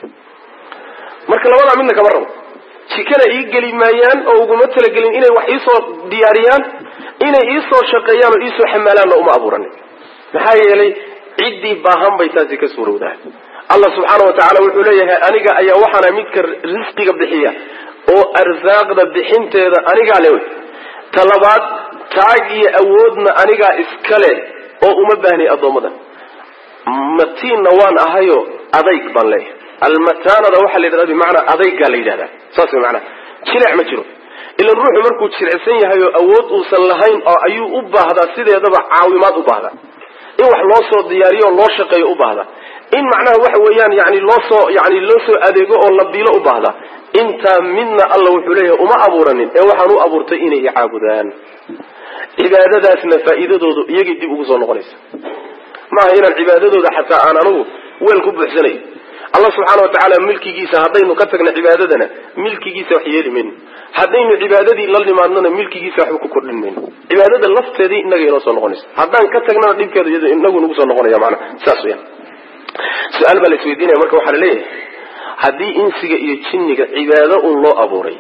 Speaker 1: marka labadaa midna kama rabo jikana ii geli maayaan oo uguma talagelin inay wax iisoo diyaariyaan inay iisoo shaqeeyaan oo iisoo xamaalaanna uma abuuranin maxaa yeelay ciddii baahan bay taasi ka suurowdahay allah subxaana wa tacaala wuxuu leeyahay aniga ayaa waxaana midka risqiga bixiya oo arsaaqda bixinteeda anigaa le talabaad taag iyo awoodna anigaa iskale oo uma baahnay addoommada matiinna waan ahayo adayg baan leeyahay almataanada waxaa la yidhahda bimacnaa adaygaa la yidhahdaa saas way macnaha jilic ma jiro ilan ruuxu markuu jilicsan yahay oo awood uusan lahayn oo ayuu u baahdaa sideedaba caawimaad u baahdaa in wax loo soo diyaariyo oo loo shaqeeyo u baahdaa in macnaha waxa weeyaan yani loo soo adeego oo la biilo u baahdaa intaa midna alla wuxuu leeyahay uma abuuranin ee waxaan u abuurtay inay icaabudaan cibaadadaasna faa'iidadoodu iyagay dib ugu soo noqonaysa maaha inaan cibaadadooda xataa aan anugu weel ku buuxsanayo allah subxaana watacaala milkigiisa haddaynu ka tagna cibaadadana milkigiisa wax yeeli mayno haddaynu cibaadadii la nimaadnona milkigiisa waxba ku kordhin mayno cibaadada lafteedii inaga inoo soo noqonaysa haddaan ka tagnana dhibkeedu iyado inagu nagu soo noqonaya macnaha saas weyaan su-aal baa la isweydiinaya marka waxaa la leeyahay haddii insiga iyo jinniga cibaado un loo abuuray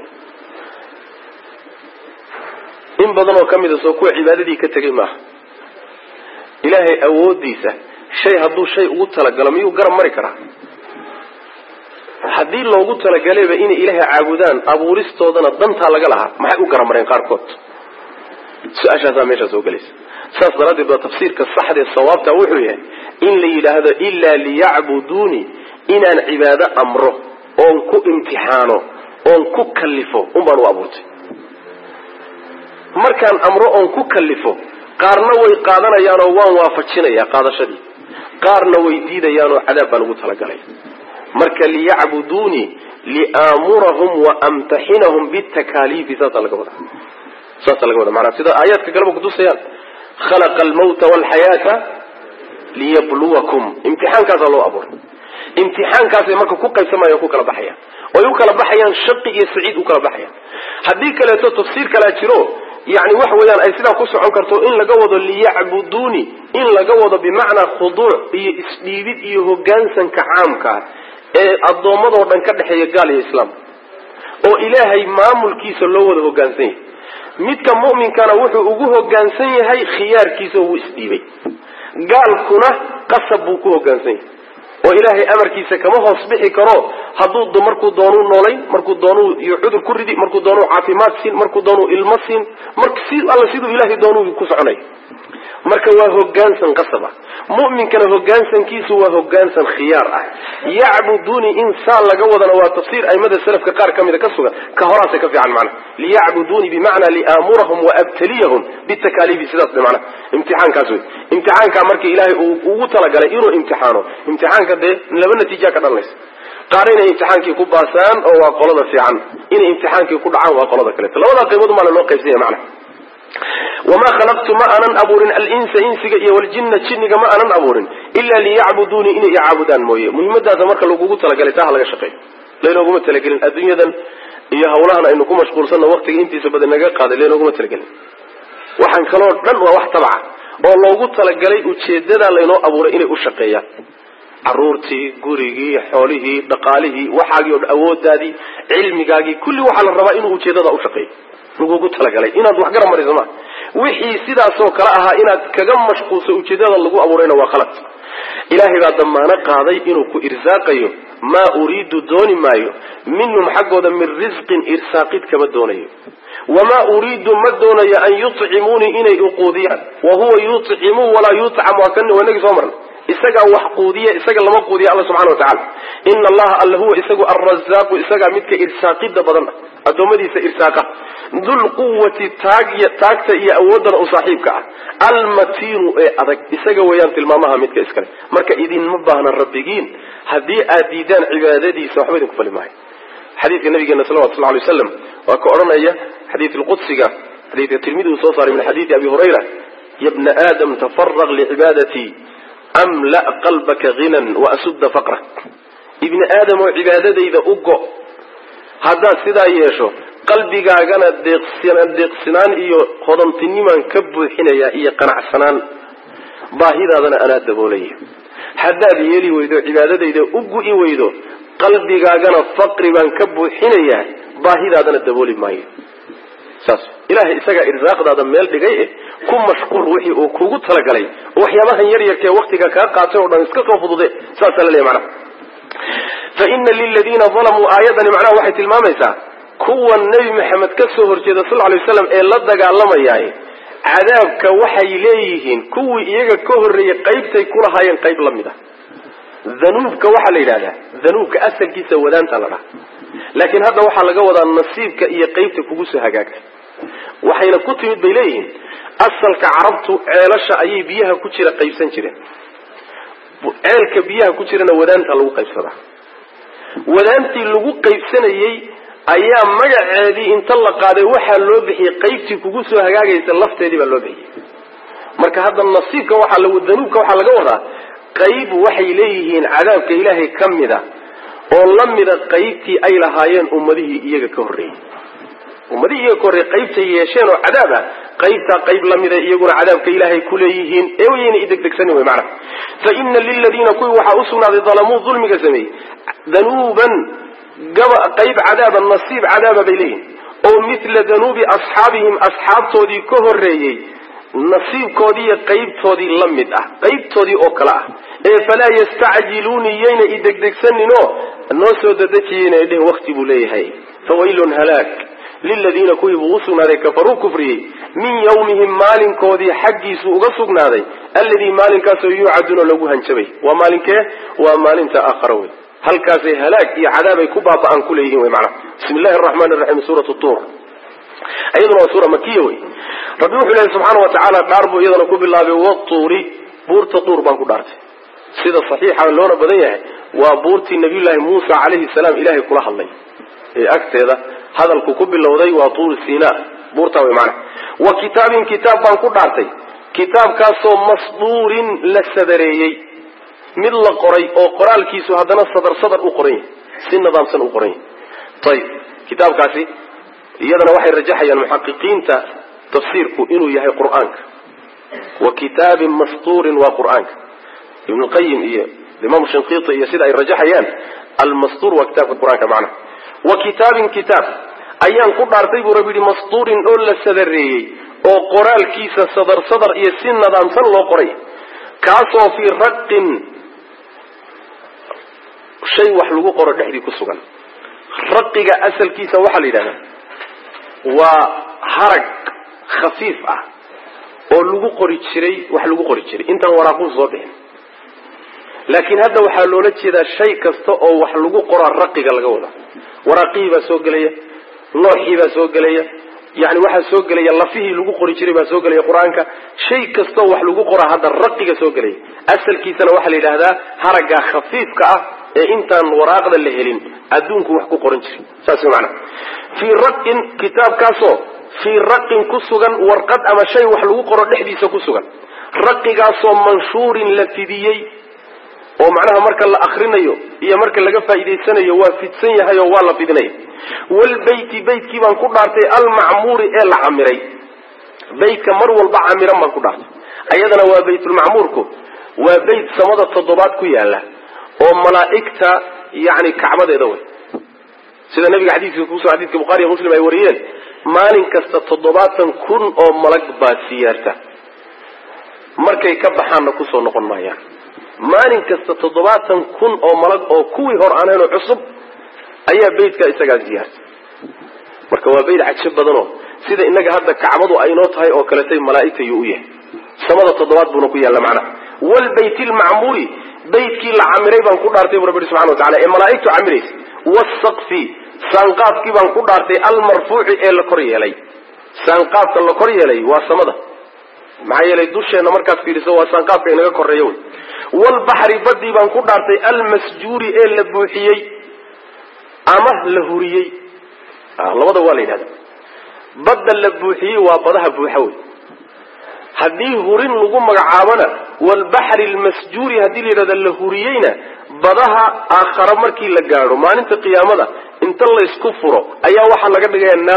Speaker 1: in badan oo kamid a soo kuwa cibaadadii ka tegay maaha ilaahay awoodiisa shay hadduu shay ugu talagalo miyuu garab mari karaa haddii loogu talagalayba inay ilaahay caabudaan abuuristoodana dantaa laga lahaa maxay u garab mareen qaarkood su-aashaasaa meeshaa soo gelaysa saas daraaddeed waa tafsiirka saxdee sawaabta wuxuu yahay in la yidhaahdo ilaa liyacbuduuni inaan cibaado amro oon ku imtixaano oon ku kallifo unbaan u abuurtay markaan amro oon ku kallifo qaarna way qaadanayaanoo waan waafajinayaa qaadashadii qaarna way diidayaanoo cadaab baan ugu talagalay marka liyacbuduuni liaamurahum wa amtaxinahum bitakaaliifi saasaa laga wada manaa sida aayaadka galaba kutusayaan khalaqa almawta walxayaata liyabluwakum imtixaankaasaa loo abuuray imtixaankaasay marka ku qaybsamayaan ku kala baxayaan oy u kala baxayaan shaqi iyo saciid u kala baxayaan haddii kaleeto tafsiir kalaa jiro yani waxa weeyaan ay sidaa ku socon karto in laga wado liyacbuduuni in laga wado bimacnaa khuduuc iyo isdhiibid iyo hogaansanka caamkaa ee addoommadoo dhan ka dhexeeya gaal iyo islaam oo ilaahay maamulkiisa loo wada hogaansan yahay midka mu'minkana wuxuu ugu hogaansan yahay khiyaarkiisa oo wuu isdhiibay gaalkuna qasab buu ku hogaansan yahay oo ilaahay amarkiisa kama hoos bixi karo hadduu markuu doonuu noolayn markuu doonuu iyo cudur ku ridi markuu doonuu caafimaad siin markuu doonuu ilmo siin alla siduu ilaahay doonuu ku soconay marka waa hogaansan qasab ah mu'minkana hogaansankiisu waa hogaansan khiyaar ah yacbuduuni in saa laga wadana waa tafsiir aimada salafka qaar kamida ka sugan ka horaasay ka fiican macna liyacbuduuni bimacnaa liaamurahum waabtaliyahum bitakaaliifi sidaas macna imtixaankaas wey imtixaankaa marka ilaahay uu ugu talagalay inuu imtixaano imtixaanka dee laba natiija ka dhalanaysa qaar inay imtixaankii ku baasaan oo waa qolada fiican inay imtixaankii ku dhacaan waa qolada kaleeto labadaa qaybood maana loo qaybsanya macna wamaa khalaqtu ma aanan abuurin alinsa insiga iyo waljinna jinniga ma aanan abuurin ilaa liyacbuduuni inay icaabudaan mooye muhiimadaasa marka lagugu talagalay taa ha laga shaqeeyo laynooguma talagelin adduunyadan iyo hawlahan aynu ku mashquulsanno waqtiga intiisa badan naga qaaday laynooguma talagelin waxaan kaloo dhan waa wax tabca oo loogu talagalay ujeedadaa laynoo abuuray inay u shaqeeyaan caruurtii gurigii xoolihii dhaqaalihii waxaagii o dhan awoodaadii cilmigaagii kulli waxaa la rabaa inuu ujeedada u shaqeeyo lagugu talagalay inaad wax garan mariso ma wixii sidaasoo kale ahaa inaad kaga mashquulso ujeedada lagu abuurayna waa khalad ilaahay baa damaano qaaday inuu ku irsaaqayo maa uriidu dooni maayo minhum xaggooda min risqin irsaaqid kama doonayo wamaa uriidu ma doonayo an yuطcimuunii inay uquudiyaan wahuwa yuطcimu walaa yutcam waa inagii soo marna isagaa wax quudiya isaga lama quudiya alla subxana watacala ina allaha alla huwa isagu alrazaaqu isagaa midka irsaaqida badan addoommadiisa irsaaqa dulquwati taagta iyo awoodana u saaxiibka ah almatiinu ee adag isaga weeyaan tilmaamaha midka iskale marka idinma baahna rabbigiin haddii aad diidaan cibaadadiisa waxba idinku fali maayo xadiidka nabigeena salawatu llahi alay wasalam waa ka odhanaya xadiid lqudsiga xadiidka tirmidi uu soo saaray min xadiidi abi hurayra ya bna aadam tafaraq licibaadatii amla qalbaka hinan waasudda faqrak ibni aadam oo cibaadadayda u go haddaad sidaa yeesho qalbigaagana deeqsinaan iyo hodantinimaan ka buuxinaya iyo qanacsanaan baahidaadana anaa daboolaya haddaad yeeli weydo cibaadadayda u gu'i weydo qalbigaagana faqri baan ka buuxinaya baahidaadana dabooli maayo saas ilaahay isagaa irsaaqdaada meel dhigay ku mashquul wixii uu kugu talagalay waxyaabahan yar yarkee waqtiga kaa qaatay oo dhan iska soo fudude saasaa la leeyahay macnaha fa ina liladiina dalamuu aayadani macnaha waxay tilmaamaysaa kuwa nebi maxamed ka soo horjeeda sal lla alay waslam ee la dagaalamayaay cadaabka waxay leeyihiin kuwii iyaga ka horreeyey qaybtay kulahaayeen qayb la mid ah danuubka waxaa la yidhahdaa danuubka asalkiisa wadaanta la dhaha laakiin hadda waxaa laga wadaa nasiibka iyo qaybta kugu soo hagaagtay waxayna ku timid bay leeyihiin asalka carabtu ceelasha ayay biyaha ku jira qaybsan jireen ceelka biyaha ku jirana wadaanta lagu qaybsadaa wadaantii lagu qaybsanayey ayaa magaceedii inta la qaaday waxaa loo bixiyey qaybtii kugu soo hagaagaysa lafteedii baa loo bixiyey marka hadda nasiibka waxa lagu danuubka waxa laga wadaa qayb waxay leeyihiin cadaabka ilaahay kamida oo lamida qaybtii ay lahaayeen ummadihii iyaga ka horeeyay ummadihii iyaga ka horeeyay qaybtay yeesheen oo cadaaba qaybta qayb lamida iyaguna cadaabka ilaahay ku leeyihiin ee wayna idegdegsan way macna fa inna lil ladina kuwi waxa usugnaaday zalamu dhulmiga sameey danuuban qayb cadaaba nasiib cadaaba bayleeyin oo mithla danuubi asxaabihim asxaabtoodii ka horeeyay nasiibkoodii iyo qaybtoodii la mid ah qaybtoodii oo kale ah ee falaa yastacjiluuni yayna idegdegsaninoo noo soo dadajiyeyna dheh waqti buu leeyahay fawaylun halaag liladiina kuwii buu usugnaaday kafaruu kufriyey min yawmihim maalinkoodii xaggiisu uga sugnaaday alladii maalinkaasoo yuucaduuna lagu hanjabay waa maalinkee waa maalinta aakhara wey halkaasay halaag iyo cadaabay ku baaba'aan ku leeyihiin wey macnaha bismi illahi araxmaani araxiim suuratu tuur ayaduna waa suura makiya wey rabbi wuxuu leeyahy subxaana wa tacaala dhaar buu iyadana ku bilaabay watuuri buurta tuur baan ku dhaartay sida saxiixa loona badan yahay waa buurtii nabiyullaahi muusa calayhi salaam ilaahay kula hadlay ee agteeda hadalku ku bilowday waa tuur siinaa buurtaa wey macnaha wa kitaabin kitaab baan ku dhaartay kitaabkaasoo masduurin la sadareeyey mid la qoray oo qoraalkiisu haddana sadar u qoran yahay si nidaamsan u qoran yahay ayib kitaabkaasi iyadana waxay rajaxayaan muxaqiqiinta tafsiirku inuu yahay qur'aanka wa kitaabin mastuurin waa qur'aanka ibn lqayim iyo imam shinqiiti iyo sida ay rajaxayaan almastuur waa kitaabka qur'aanka macnaha wa kitaabin kitaab ayaan ku dhaartay buu rabbi yihi mastuurin oo la sadareeyey oo qoraalkiisa sadar iyo si nidaamsan loo qoray kaasoo fii raqin shay wax lagu qoro dhexdii ku sugan raqiga asalkiisa waxaa la yidhahdaa waa harag khafiif ah oo lagu qori jiray wax lagu qori jiray intaan waraaqu soo bixin laakiin hadda waxaa loola jeedaa shay kasta oo wax lagu qoraa raqiga laga wada waraaqihii baa soo gelaya looxii baa soo gelaya yani waxaa soo gelaya lafihii lagu qori jiray baa soo gelaya qur-aanka shay kastoo wax lagu qoraa hadda raqiga soo gelaya asalkiisana waxaa la yidhahdaa haragga khafiifka ah ee intaan waraaqda la helin adduunku wax ku qoran jiray saas macna fii raqin kitaabkaasoo fii raqin ku sugan warqad ama shay wax lagu qoro dhexdiisa ku sugan raqigaasoo manshuurin la fidiyey oo macnaha marka la akrinayo iyo marka laga faa'iidaysanayo waa fidsan yahay oo waa la fidinaya walbeyti beytkii baan ku dhaartay almacmuuri ee la camiray beytka mar walba camiran baan ku dhaartay ayadana waa baytulmacmuurku waa beyt samada 7 ku yaala oo malaa'igta yani kacbadeeda way sida nabiga xadiiska bukhari iyo muslim ay wariyeen maalin kasta 700,000 oo malag baa siyaarta markay ka baxaanna kusoo noqon maayaan maalin kasta 700,000 oo malag oo kuwii hor aanayno cusub ayaa beydka isagaa siyaarta marka waa beyd cajab badanoo sida inaga hadda kacbadu aynoo tahay oo kaletay malaa'igta yuu u yahay samada 7 buuna ku yaalla macnaha walbaytilmacmuuri beydkii la camiray baan ku dhaartay bu rabbi subxana wa tacala ee malaa'igtu camiraysa wasaqfi saanqaafkii baan ku dhaartay almarfuuci ee la kor yeelay saanqaafka la kor yeelay waa samada maxaa yeelay dusheenna markaad fiiriso waa saanqaafka inaga koreeyo wey walbaxri badii baan ku dhaartay almasjuuri ee la buuxiyey ama la huriyey labada waa la yidhahda badda la buuxiyey waa badaha buuxa wey haddii hurin lagu magacaabona walbaxri almasjuuri haddii la yidhahda la huriyeyna badaha aakhara markii la gaadho maalinta qiyaamada inta laysku furo ayaa waxaa laga dhigaya naar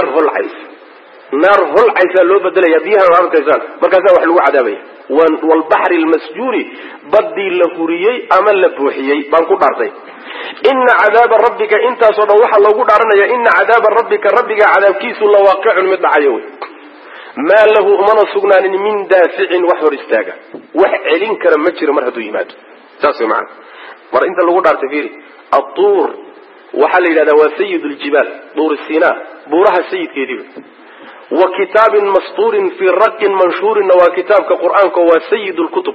Speaker 1: holcaysaa loo bedelaya biyaha arkaysaan markaasaa wax lagu cadaabaya walbaxri almasjuuri badii la huriyey ama la buuxiyey baan ku dhaartay ina cadaaba rabbika intaasoo dhan waxaa loogu dhaaranaya ina cadaaba rabbika rabbiga cadaabkiisu lawaaqicun mid dhacayo wey maa lahu umana sugnaanin min daaficin wax hor istaaga wax celin kara ma jiro mar hadduu yimaado saas wey macana mar inta lagu dhaartay fiiri atuur waxaa la yidhahdaa waa sayid ljibaal duur sina buuraha sayidkeedii wa kitaabin mastuurin fii raqin manshuurinna waa kitaabka qur-aanka waa sayid lkutub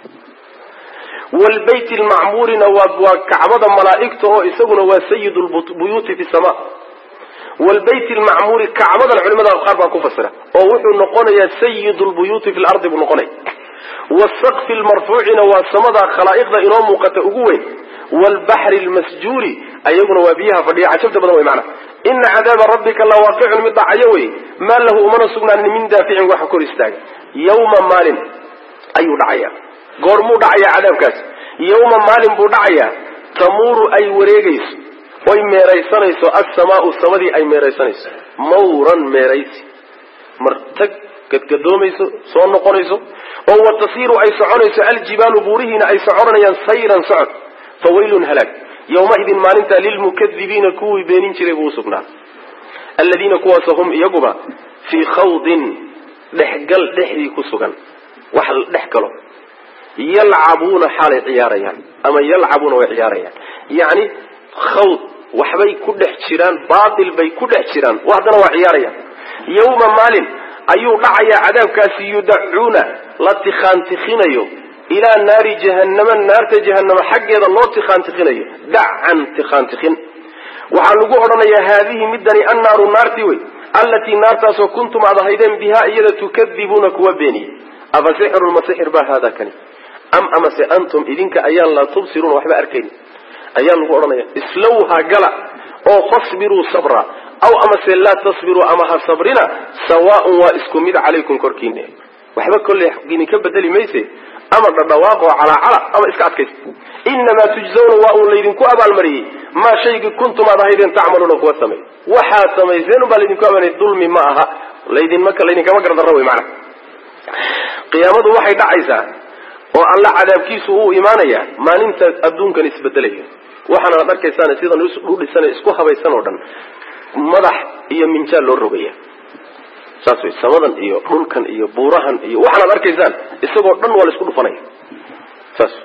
Speaker 1: walbayt lmacmuurina waa kacbada malaa'igta oo isaguna waa sayid lbuyuuti fi sama walbayt lmacmuuri kacbadan culimada qaar baa ku fasira oo wuxuu noqonayaa sayid lbuyuuti fi lardi buu noqonaya wasaqfi lmarfuucina waa samada khalaa'iqda inoo muuqata ugu weyn walbaxri lmasjuuri ayaguna waa biyaha fadhiya cajabta badan wey macana ina cadaaba rabbika lawaaqicun mid dhacayo wey maa lahu umana sugnaanin min daaficin waxa kor istaaga yawma maalin ayuu dhacaya goormuu dhacaya cadaabkaas yawma maalin buu dhacaya tamuuru ay wareegayso oy meeraysanayso as-samaa'u samadii ay meeraysanayso mawran meeraysi martag gadgadoomayso soo noqonayso oo watasiiru ay soconayso aljibaalu buurihiina ay soconayaan sayran socod fawaylun halaag yawmaidin maalinta lilmukadibiina kuwii beenin jiray buu usugnaa aladiina kuwaas hum iyaguba fii khawdin dhexgal dhexdii ku sugan wax la dhex galo yalcabuuna xaalay ciyaarayaan ama yalcabuuna way ciyaarayaan yani khawd waxbay ku dhex jiraan baatil bay ku dhex jiraan haddana waa ciyaarayaan yawma maalin ayuu dhacayaa cadaabkaasi yudacuuna la tikhaantikhinayo ilaa naari jahannama naarta jahannama xaggeeda loo tikhaantikhinayo dacan tikhaantikhin waxaa lagu odhanayaa haadihi midani annaaru naartii wey allatii naartaasoo kuntum aad ahaydeen bihaa iyada tukadibuuna kuwa beeniyey afa sixrun ma sixir baa haada kani am amase antum idinka ayaan laa tubsiruuna waxba arkayn ayaa lagu odhanaya islawha gala oo fasbiruu sabra aw amase laa tasbiruu ama ha sabrina sawaaun waa isku mid calaykum korkiina waxba kolley idinka bedeli mayse ama dhadhawaaqoo calaacala ama iska adkaysta inamaa tujzawna waa uun laydinku abaalmariyey maa shaygii kuntum aad ahaydeen tacmaluuna kuwa samey waxaad samayseen ubaa laydinku abaalmariyey dulmi ma aha laydinkama gardarro wey macana qiyaamadu waxay dhacaysaa oo alla cadaabkiisu uu imaanaya maalinta adduunkan isbedelayo waxaana ad arkaysaan sidan u dhisan isku habaysan oo dhan madax iyo minjaal loo rogaya saas wey samadan iyo dhulkan iyo buurahan iyo waxaanaad arkaysaan isagoo dhan waa la isku dhufanaya saas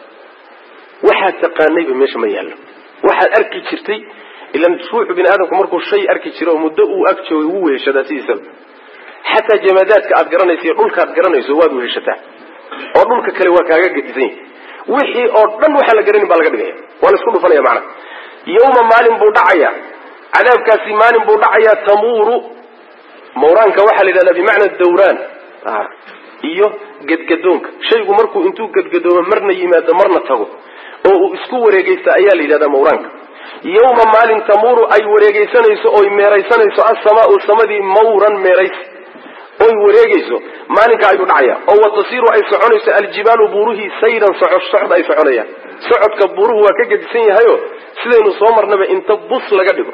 Speaker 1: waxaad taqaanayba meesha ma yaallo waxaad arki jirtay ilan ruuxu bini aadamku markuu shay arki jiro oo muddo uu ag joogay wuu weheshadaa sidiisaba xataa jamaadaadka aad garanayso iyo dhulka aad garanayso waad weheshataa oo dhulka kale waa kaaga gedisan yahay wixii oo dhan waxaa la garanin baa laga dhigaya waa la isku dhufanaya macana yawma maalin buu dhacaya cadaabkaasi maalin buu dhacayaa tamuuru mawraanka waxaa la yidhahdaa bimacna dawraan iyo gedgadoonka shaygu markuu intuu gedgadoomo marna yimaado marna tago oo uu isku wareegaysta ayaa la yidhahdaa mawraanka yawma maalin tamuuru ay wareegaysanayso oy meeraysanayso as-samaa'u samadii mawran meeraysi oy wareegayso maalinka ayuu dhacaya oo watasiiru ay soconayso aljibaalu buuruhii sayran socod ay soconayaan socodka buuruhu waa ka gedisan yahayo sidaynu soo marnaba inta bus laga dhigo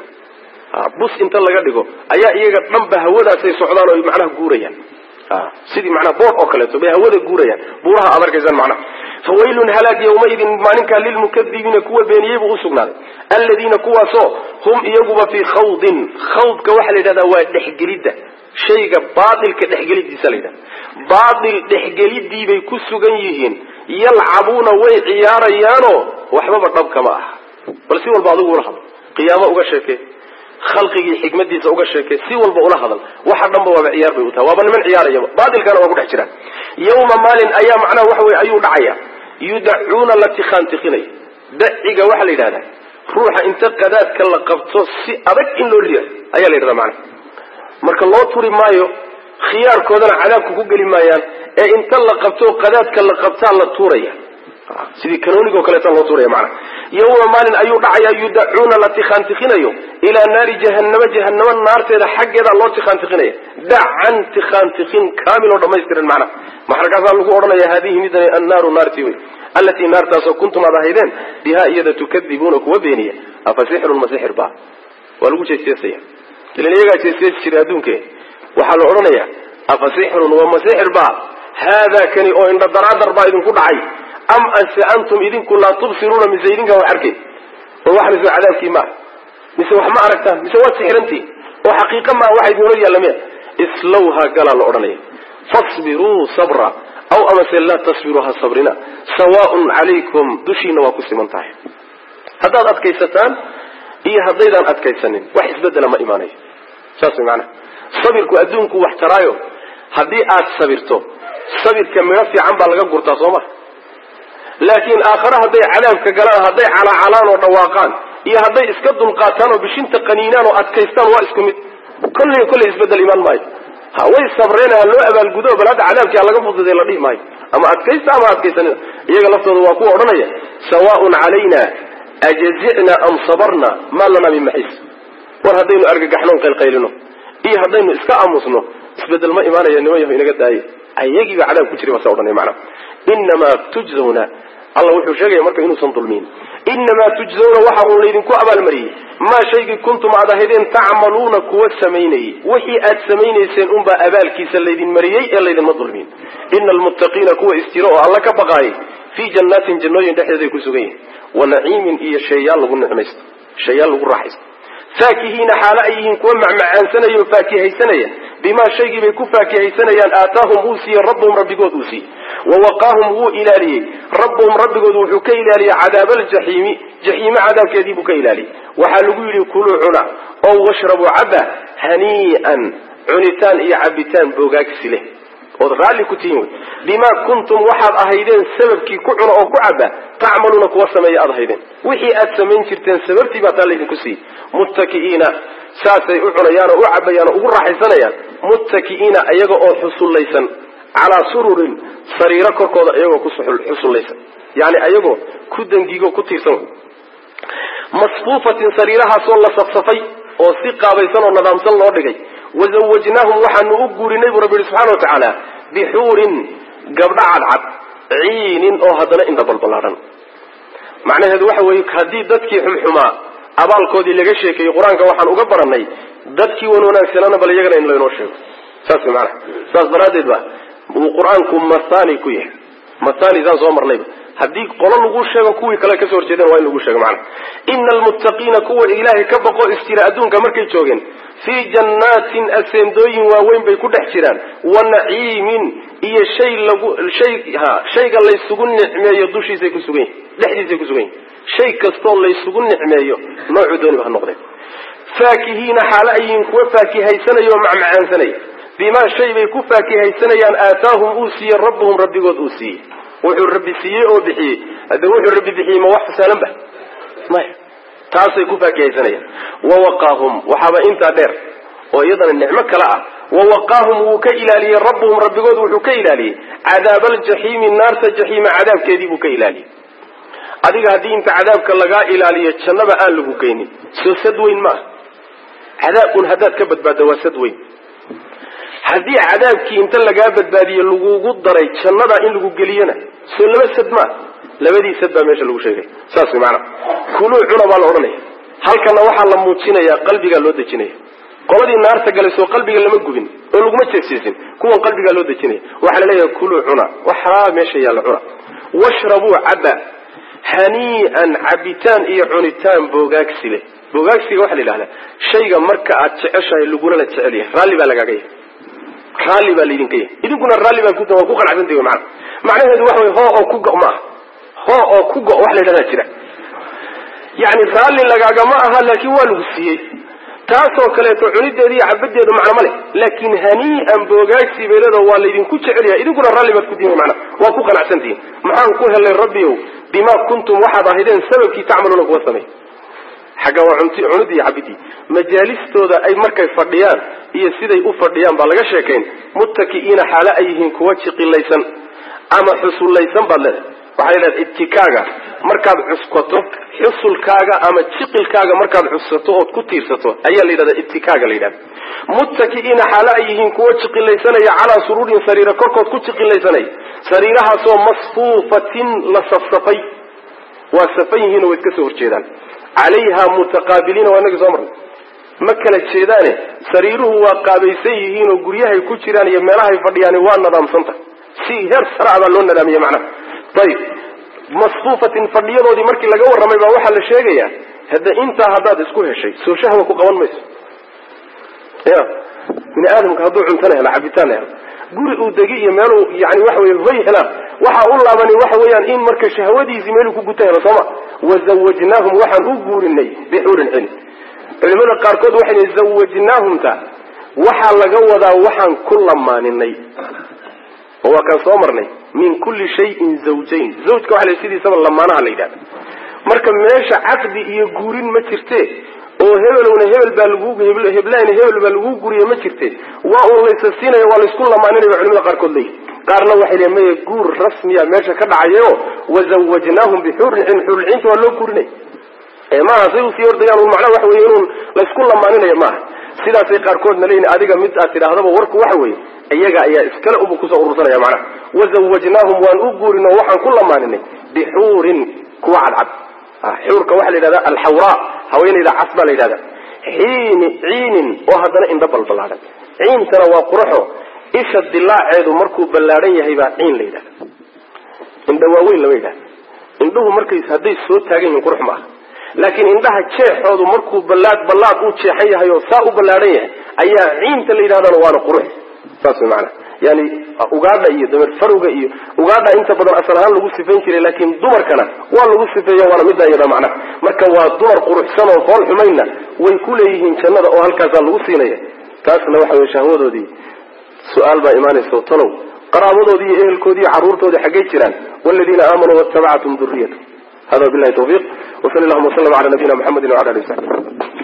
Speaker 1: inta laga dhigo ayaa iyaga dhanba hawadaasay socdaan oo macnaha guurayaan sidii macnaha boor oo kaleeto bay hawada guurayaan buuraha aad arkaysaan macnaha fawaylun halaag yawmaidin maalinkaa lilmukadibiina kuwa beeniyey buu usugnaaday aladiina kuwaasoo hum iyaguba fii khawdin khawdka waxaa la yidhahdaa waa dhexgelidda shayga baatilka dhexgelidiisa la yidhahda baatil dhexgelidii bay ku sugan yihiin yalcabuuna way ciyaarayaanoo waxbaba dhabka ma aha bal si walba adigu ula hadal qiyaamo uga sheekee khalqigii xikmadiisa uga sheekee si walba ula hadal waxa dhanba waaba ciyaar bay u tahay waaba niman ciyaarayaba baatilkana waa ku dhex jiraan yawma maalin ayaa macnaha waxa weye ayuu dhacaya yudacuuna la tikhaantikhinayo daciga waxaa la yidhahdaa ruuxa inta qadaadka la qabto si adag in loo riya ayaa la yidhahdaa macnaha marka loo turi maayo khiyaarkoodana cadaabka ku geli maayaan ee inta la qabto qadaadka la qabtaa la tuuraya sidii kanoonigo kaleeta loo tuuraya macnaha yawma maalin ayuu dhacaya yudacuuna la tikhaantikhinayo ilaa naari jahannama naarteeda xaggeeda loo tikhaantikhinaya dacan tikhaantikhin kaamil oo dhamaystiran macnaha markaasaa lagu odhanaya haadihi midani annaaru naarti wey allatii naartaasoo kuntum aad ahaydeen bihaa iyada tukadibuuna kuwa beeniya afa sixrun ma sixir ba waa lagu jeesjeesaya ilan iyagaa jeesjeesi jiray adduunke waxaa la odhanayaa afa sixrun wa ma sixir ba haadaa kani oo indha daraadar baa idinku dhacay am ase antum idinku laa tubsiruuna mise idinkaan wax arkayn oo waxna soo cadaabkii maaha mise wax ma aragtaan mise waad sixirantiin oo xaqiiqa maaha waxa idinla yaallamia islawha galaa la odhanaya fasbiruu sabra aw amase laa tasbiruu ha sabrina sawaaun calaykum dushiina waa ku siman tahay haddaad adkaysataan iyo haddaydaan adkaysanin wax isbedela ma imaanayo saas way macanaha sabirku adduunku wax taraayo haddii aad sabirto sabirka midho fiican baa laga gurtaa soo ma laakiin aakhare hadday cadaabka galaan hadday calaacalaan oo dhawaaqaan iyo hadday iska dulqaataan oo bishinta qaniinaan oo adkaystaan waa isku mid kolley isbedel imaan maayo way sabreen ha loo abaalgudo bal hadda cadaabkii ha laga fududay la dhihi maayo ama adkaysta ama adkaysanina iyaga laftooda waa kuwa odhanaya sawaaun calayna ajazicna am sabarna maa lanaa min maxiis war haddaynu argagaxnoon qaylqaylino iyo haddaynu iska aamusno isbedel ma imaanaya niman yaho inaga daaye ayagii baa cadaab ku jiray waa odhanay macna inamaa tujzawna alla wuxuu sheegaya marka inuusan dulmin inamaa tujzawna waxa uu laydinku abaalmariyey maa shaygii kuntum aad ahaydeen tacmaluuna kuwa samaynayey wixii aad samaynayseen unbaa abaalkiisa laydin mariyey ee laydinma dulmin ina almuttaqiina kuwa isjiro oo alla ka baqaayay fii jannaatin jannooyin dhexdeeday ku sugan yihin wa naciimin iyo sheeyaal lagu nicmaysto sheeyaal lagu raaxaysto faakihiina xaalo ay yihiin kuwa macmacaansanaya oo faakihaysanaya bimaa shaygii bay ku faakihaysanayaan aataahum uu siiyey rabbuhum rabbigood uu siiyey wawaqaahum wuu ilaaliyey rabbuhum rabbigood wuxuu ka ilaaliyey cadaabaljaxiimi jaxiime cadaabkeedii buu ka ilaaliyey waxaa lagu yidhi kuluu cuna oo washrabuu caba hanii'an cunitaan iyo cabitaan boogaagsi leh ood raalli ku tihiin wey bimaa kuntum waxaad ahaydeen sababkii ku cuna oo ku caba tacmaluuna kuwa sameeya aad ahaydeen wixii aad samayn jirteen sababtii baa taa laydinku siiyey muttaki'iina saasay u cunayaan oo u cabayaan oo ugu raaxaysanayaan muttaki'iina iyaga oo xusullaysan calaa sururin sariiro korkooda iyagoo ku xusullaysan yani ayagoo ku dangigo ku tiirsan masfuufatin sariirahaasoo la safsafay oo si qaabaysan oo nidaamsan loo dhigay wazawajnaahum waxaanu u guurinay buu rabbi yihi subxana wa tacaala bixuurin gabdho cadcad ciinin oo haddana indha balballaadhan macnaheedu waxa weeye haddii dadkii xumxumaa abaalkoodii laga sheekeeyey qur-aanka waxaan uga baranay dadkii wan wanaagsanana bal iyagana in laynoo sheego saas maana saas daraaddeed ba uu qur-aanku mathani ku yahay mathani saan soo marnayba haddii qolo lagu sheego kuwii kale kasoo horjeedeen waa in lagu sheego macana ina almuttaqiina kuwa ilaahay ka baqo istira adduunka markay joogeen fii jannaatin aseendooyin waaweyn bay ku dhex jiraan wa naciimin iyo shayga laysugu nicmeeyo dushiisay ku sugan yihin dhexdiisay ku sugan yihin shay kastoo laysugu nicmeeyo noocuu dooniba ha noqdeen faakihiina xaalo ayiin kuwa faakihaysanaya oo macmacaansanaya bimaa shay bay ku faakihaysanayaan aataahum uu siiyey rabbuhum rabbigood uu siiyey wuxuu rabbi siiyey oo bixiyey hadda wuxuu rabbi bixiyey ma wax fasaalan ba maya taasay ku faakihaysanayaan wawaqaahum waxaaba intaa dheer oo iyadana nicmo kale ah wawaqaahum wuu ka ilaaliyey rabbuhum rabbigood wuxuu ka ilaaliyey cadaabaljaxiimi naarta jaxiima cadaabkeedii buu ka ilaaliyey adiga haddii inta cadaabka lagaa ilaaliyo jannaba aan lagu geynin soo sad weyn maaha cadaabun haddaad ka badbaaddo waa sad weyn haddii cadaabkii inta lagaa badbaadiye lagugu daray jannada in lagu geliyana soo laba sad maa labadii sad baa meesha lagu sheegay saas way macana kuluu cuna baa la odhanaya halkana waxaa la muujinayaa qalbigaa loo dejinaya qoladii naarta galay soo qalbiga lama gubin oo laguma jeesiisin kuwan qalbigaa loo dejinaya waxaa la leeyahay kuluu cuna waxaa meesha yaalla cuna washrabuu caba hanii'an cabitaan iyo cunitaan boogaagsi leh boogaagsiga waxaa la yidhahdaa shayga marka aad jeceshahay lagulana jecel yahay raalli baa lagaaga yahay raalli baa laydinka yahay idinkuna raalli baa waa ku qanacsantahi wy maana macnaheedu waxa way hoo oo ku go ma aha hoo oo ku go wax la yidhahdaa jira yani raalli lagaagama aha laakin waa lagu siiyey taasoo kaleeto cunideeda iyo cabadeedu macno ma leh laakin hanii'an boogaagsi bay leedaho waa laydinku jecel yahay idinkuna raalli baad ku diin mana waa ku qanacsantihiin maxaan ku helay rabbiyow bimaa kuntum waxaad ahaydeen sababkii tacmaluuna kuwa samay xagga waa cunid iyo cabidii majaalistooda ay markay fadhiyaan iyo siday u fadhiyaan baa laga sheekayn muttaki'iina xaalo ay yihiin kuwa jiqilaysan ama xusullaysan baad leedahay waxaa la yidhahda itikaaga markaad cuskato xusulkaaga ama jiqilkaaga markaad cuskato ood ku tiirsato ayaa la yidhahda itikaaga la yidhahda muttaki'iina xaalo ay yihiin kuwa jiqilaysanaya calaa suruurin sariira korkood ku jiqilaysanaya sariirahaasoo masfuufatin la safsafay waa safan yihiin oo way iska soo horjeedaan calayha mutaqaabiliina waa inagii soo marnay ma kala jeedaane sariiruhu waa qaabaysan yihiin oo guryahay ku jiraan iyo meelahay fadhiyaan waa nadaamsanta si heer sara baa loo nadaamiyey macnaha ayib masfuufatin fadhiyadoodii markii laga warramay baa waxaa la sheegayaa hadda intaa haddaad isku heshay soo shahwa ku qaban mayso ya bini aadamka hadduu cuntana helo cabitaan helo guri uu degi iyo meeluu yani waxa weye hoy helaan waxa u laabani waxa weeyaan in marka shahwadiisii meeluu ku guta helo sooma wazawajnaahum waxaan u guurinay bixuurin cilm culimada qaarkood waxay yihi zawajnaahumta waxaa laga wadaa waxaan ku lamaaninay oo waa kaan soo marnay min kulli shayin zawjayn zawjka waxa la sidiisaba lamaanaha la yidhahda marka meesha caqdi iyo guurin ma jirte oo hebelowna hebel baa lagu heblayna hebel baa lagu guriye ma jirte waa uu laysa siinaya waa laysku lamaaninaya culimada qaarkood leeyihin qaarna waxay leeyihin maya guur rasmiya meesha ka dhacayo wazawajnaahum bixuurin cilm xurulciinta waa loo guurinay maaha say usii ordayaan un macnaha waxa weye inuun laysku lamaaninaya maaha sidaasay qaarkoodna leeyihin adiga mid aad tidhaahdaba warku waxa weeye iyaga ayaa iskala ubu kusoo urursanaya macnaha wazawajnaahum waan u guurino waxaan ku lamaaninay bixuurin kuwa cadcad xuurka waxaa la yidhahdaa alxawraa haweenayda cas baa la yidhahdaa ciinin oo haddana indho balbalaadan ciintana waa quraxo isha dilaaceedu markuu ballaadhan yahay baa ciin la yidhahda indho waaweyn lama yidhahda indhuhu markay hadday soo taagan yihiin qurux maaha laakiin indhaha jeexoodu markuu ballaad uu jeexan yahay oo saa u ballaadhan yahay ayaa ciinta la yidhahdana waana qurux saas way macana yani ugaadha iyo dameer farowga iyo ugaadha inta badan asal ahaan lagu sifayn jiray laakiin dumarkana waa lagu sifeeya waana middaa iyada macnaha marka waa dumar quruxsan oo fool xumayna way ku leeyihiin jannada oo halkaasaa lagu siinaya taasna waxa wey shahwadoodii su-aal baa imaanaysa talow qaraabadoodii iyo ehelkoodii iyo carruurtoodii xaggay jiraan waladiina aamanuu waatabacathum duriyatu hada billahi tawfiiq wasali allahuma wasalam ala nabiyina muxamedin wala alihi wasaxbi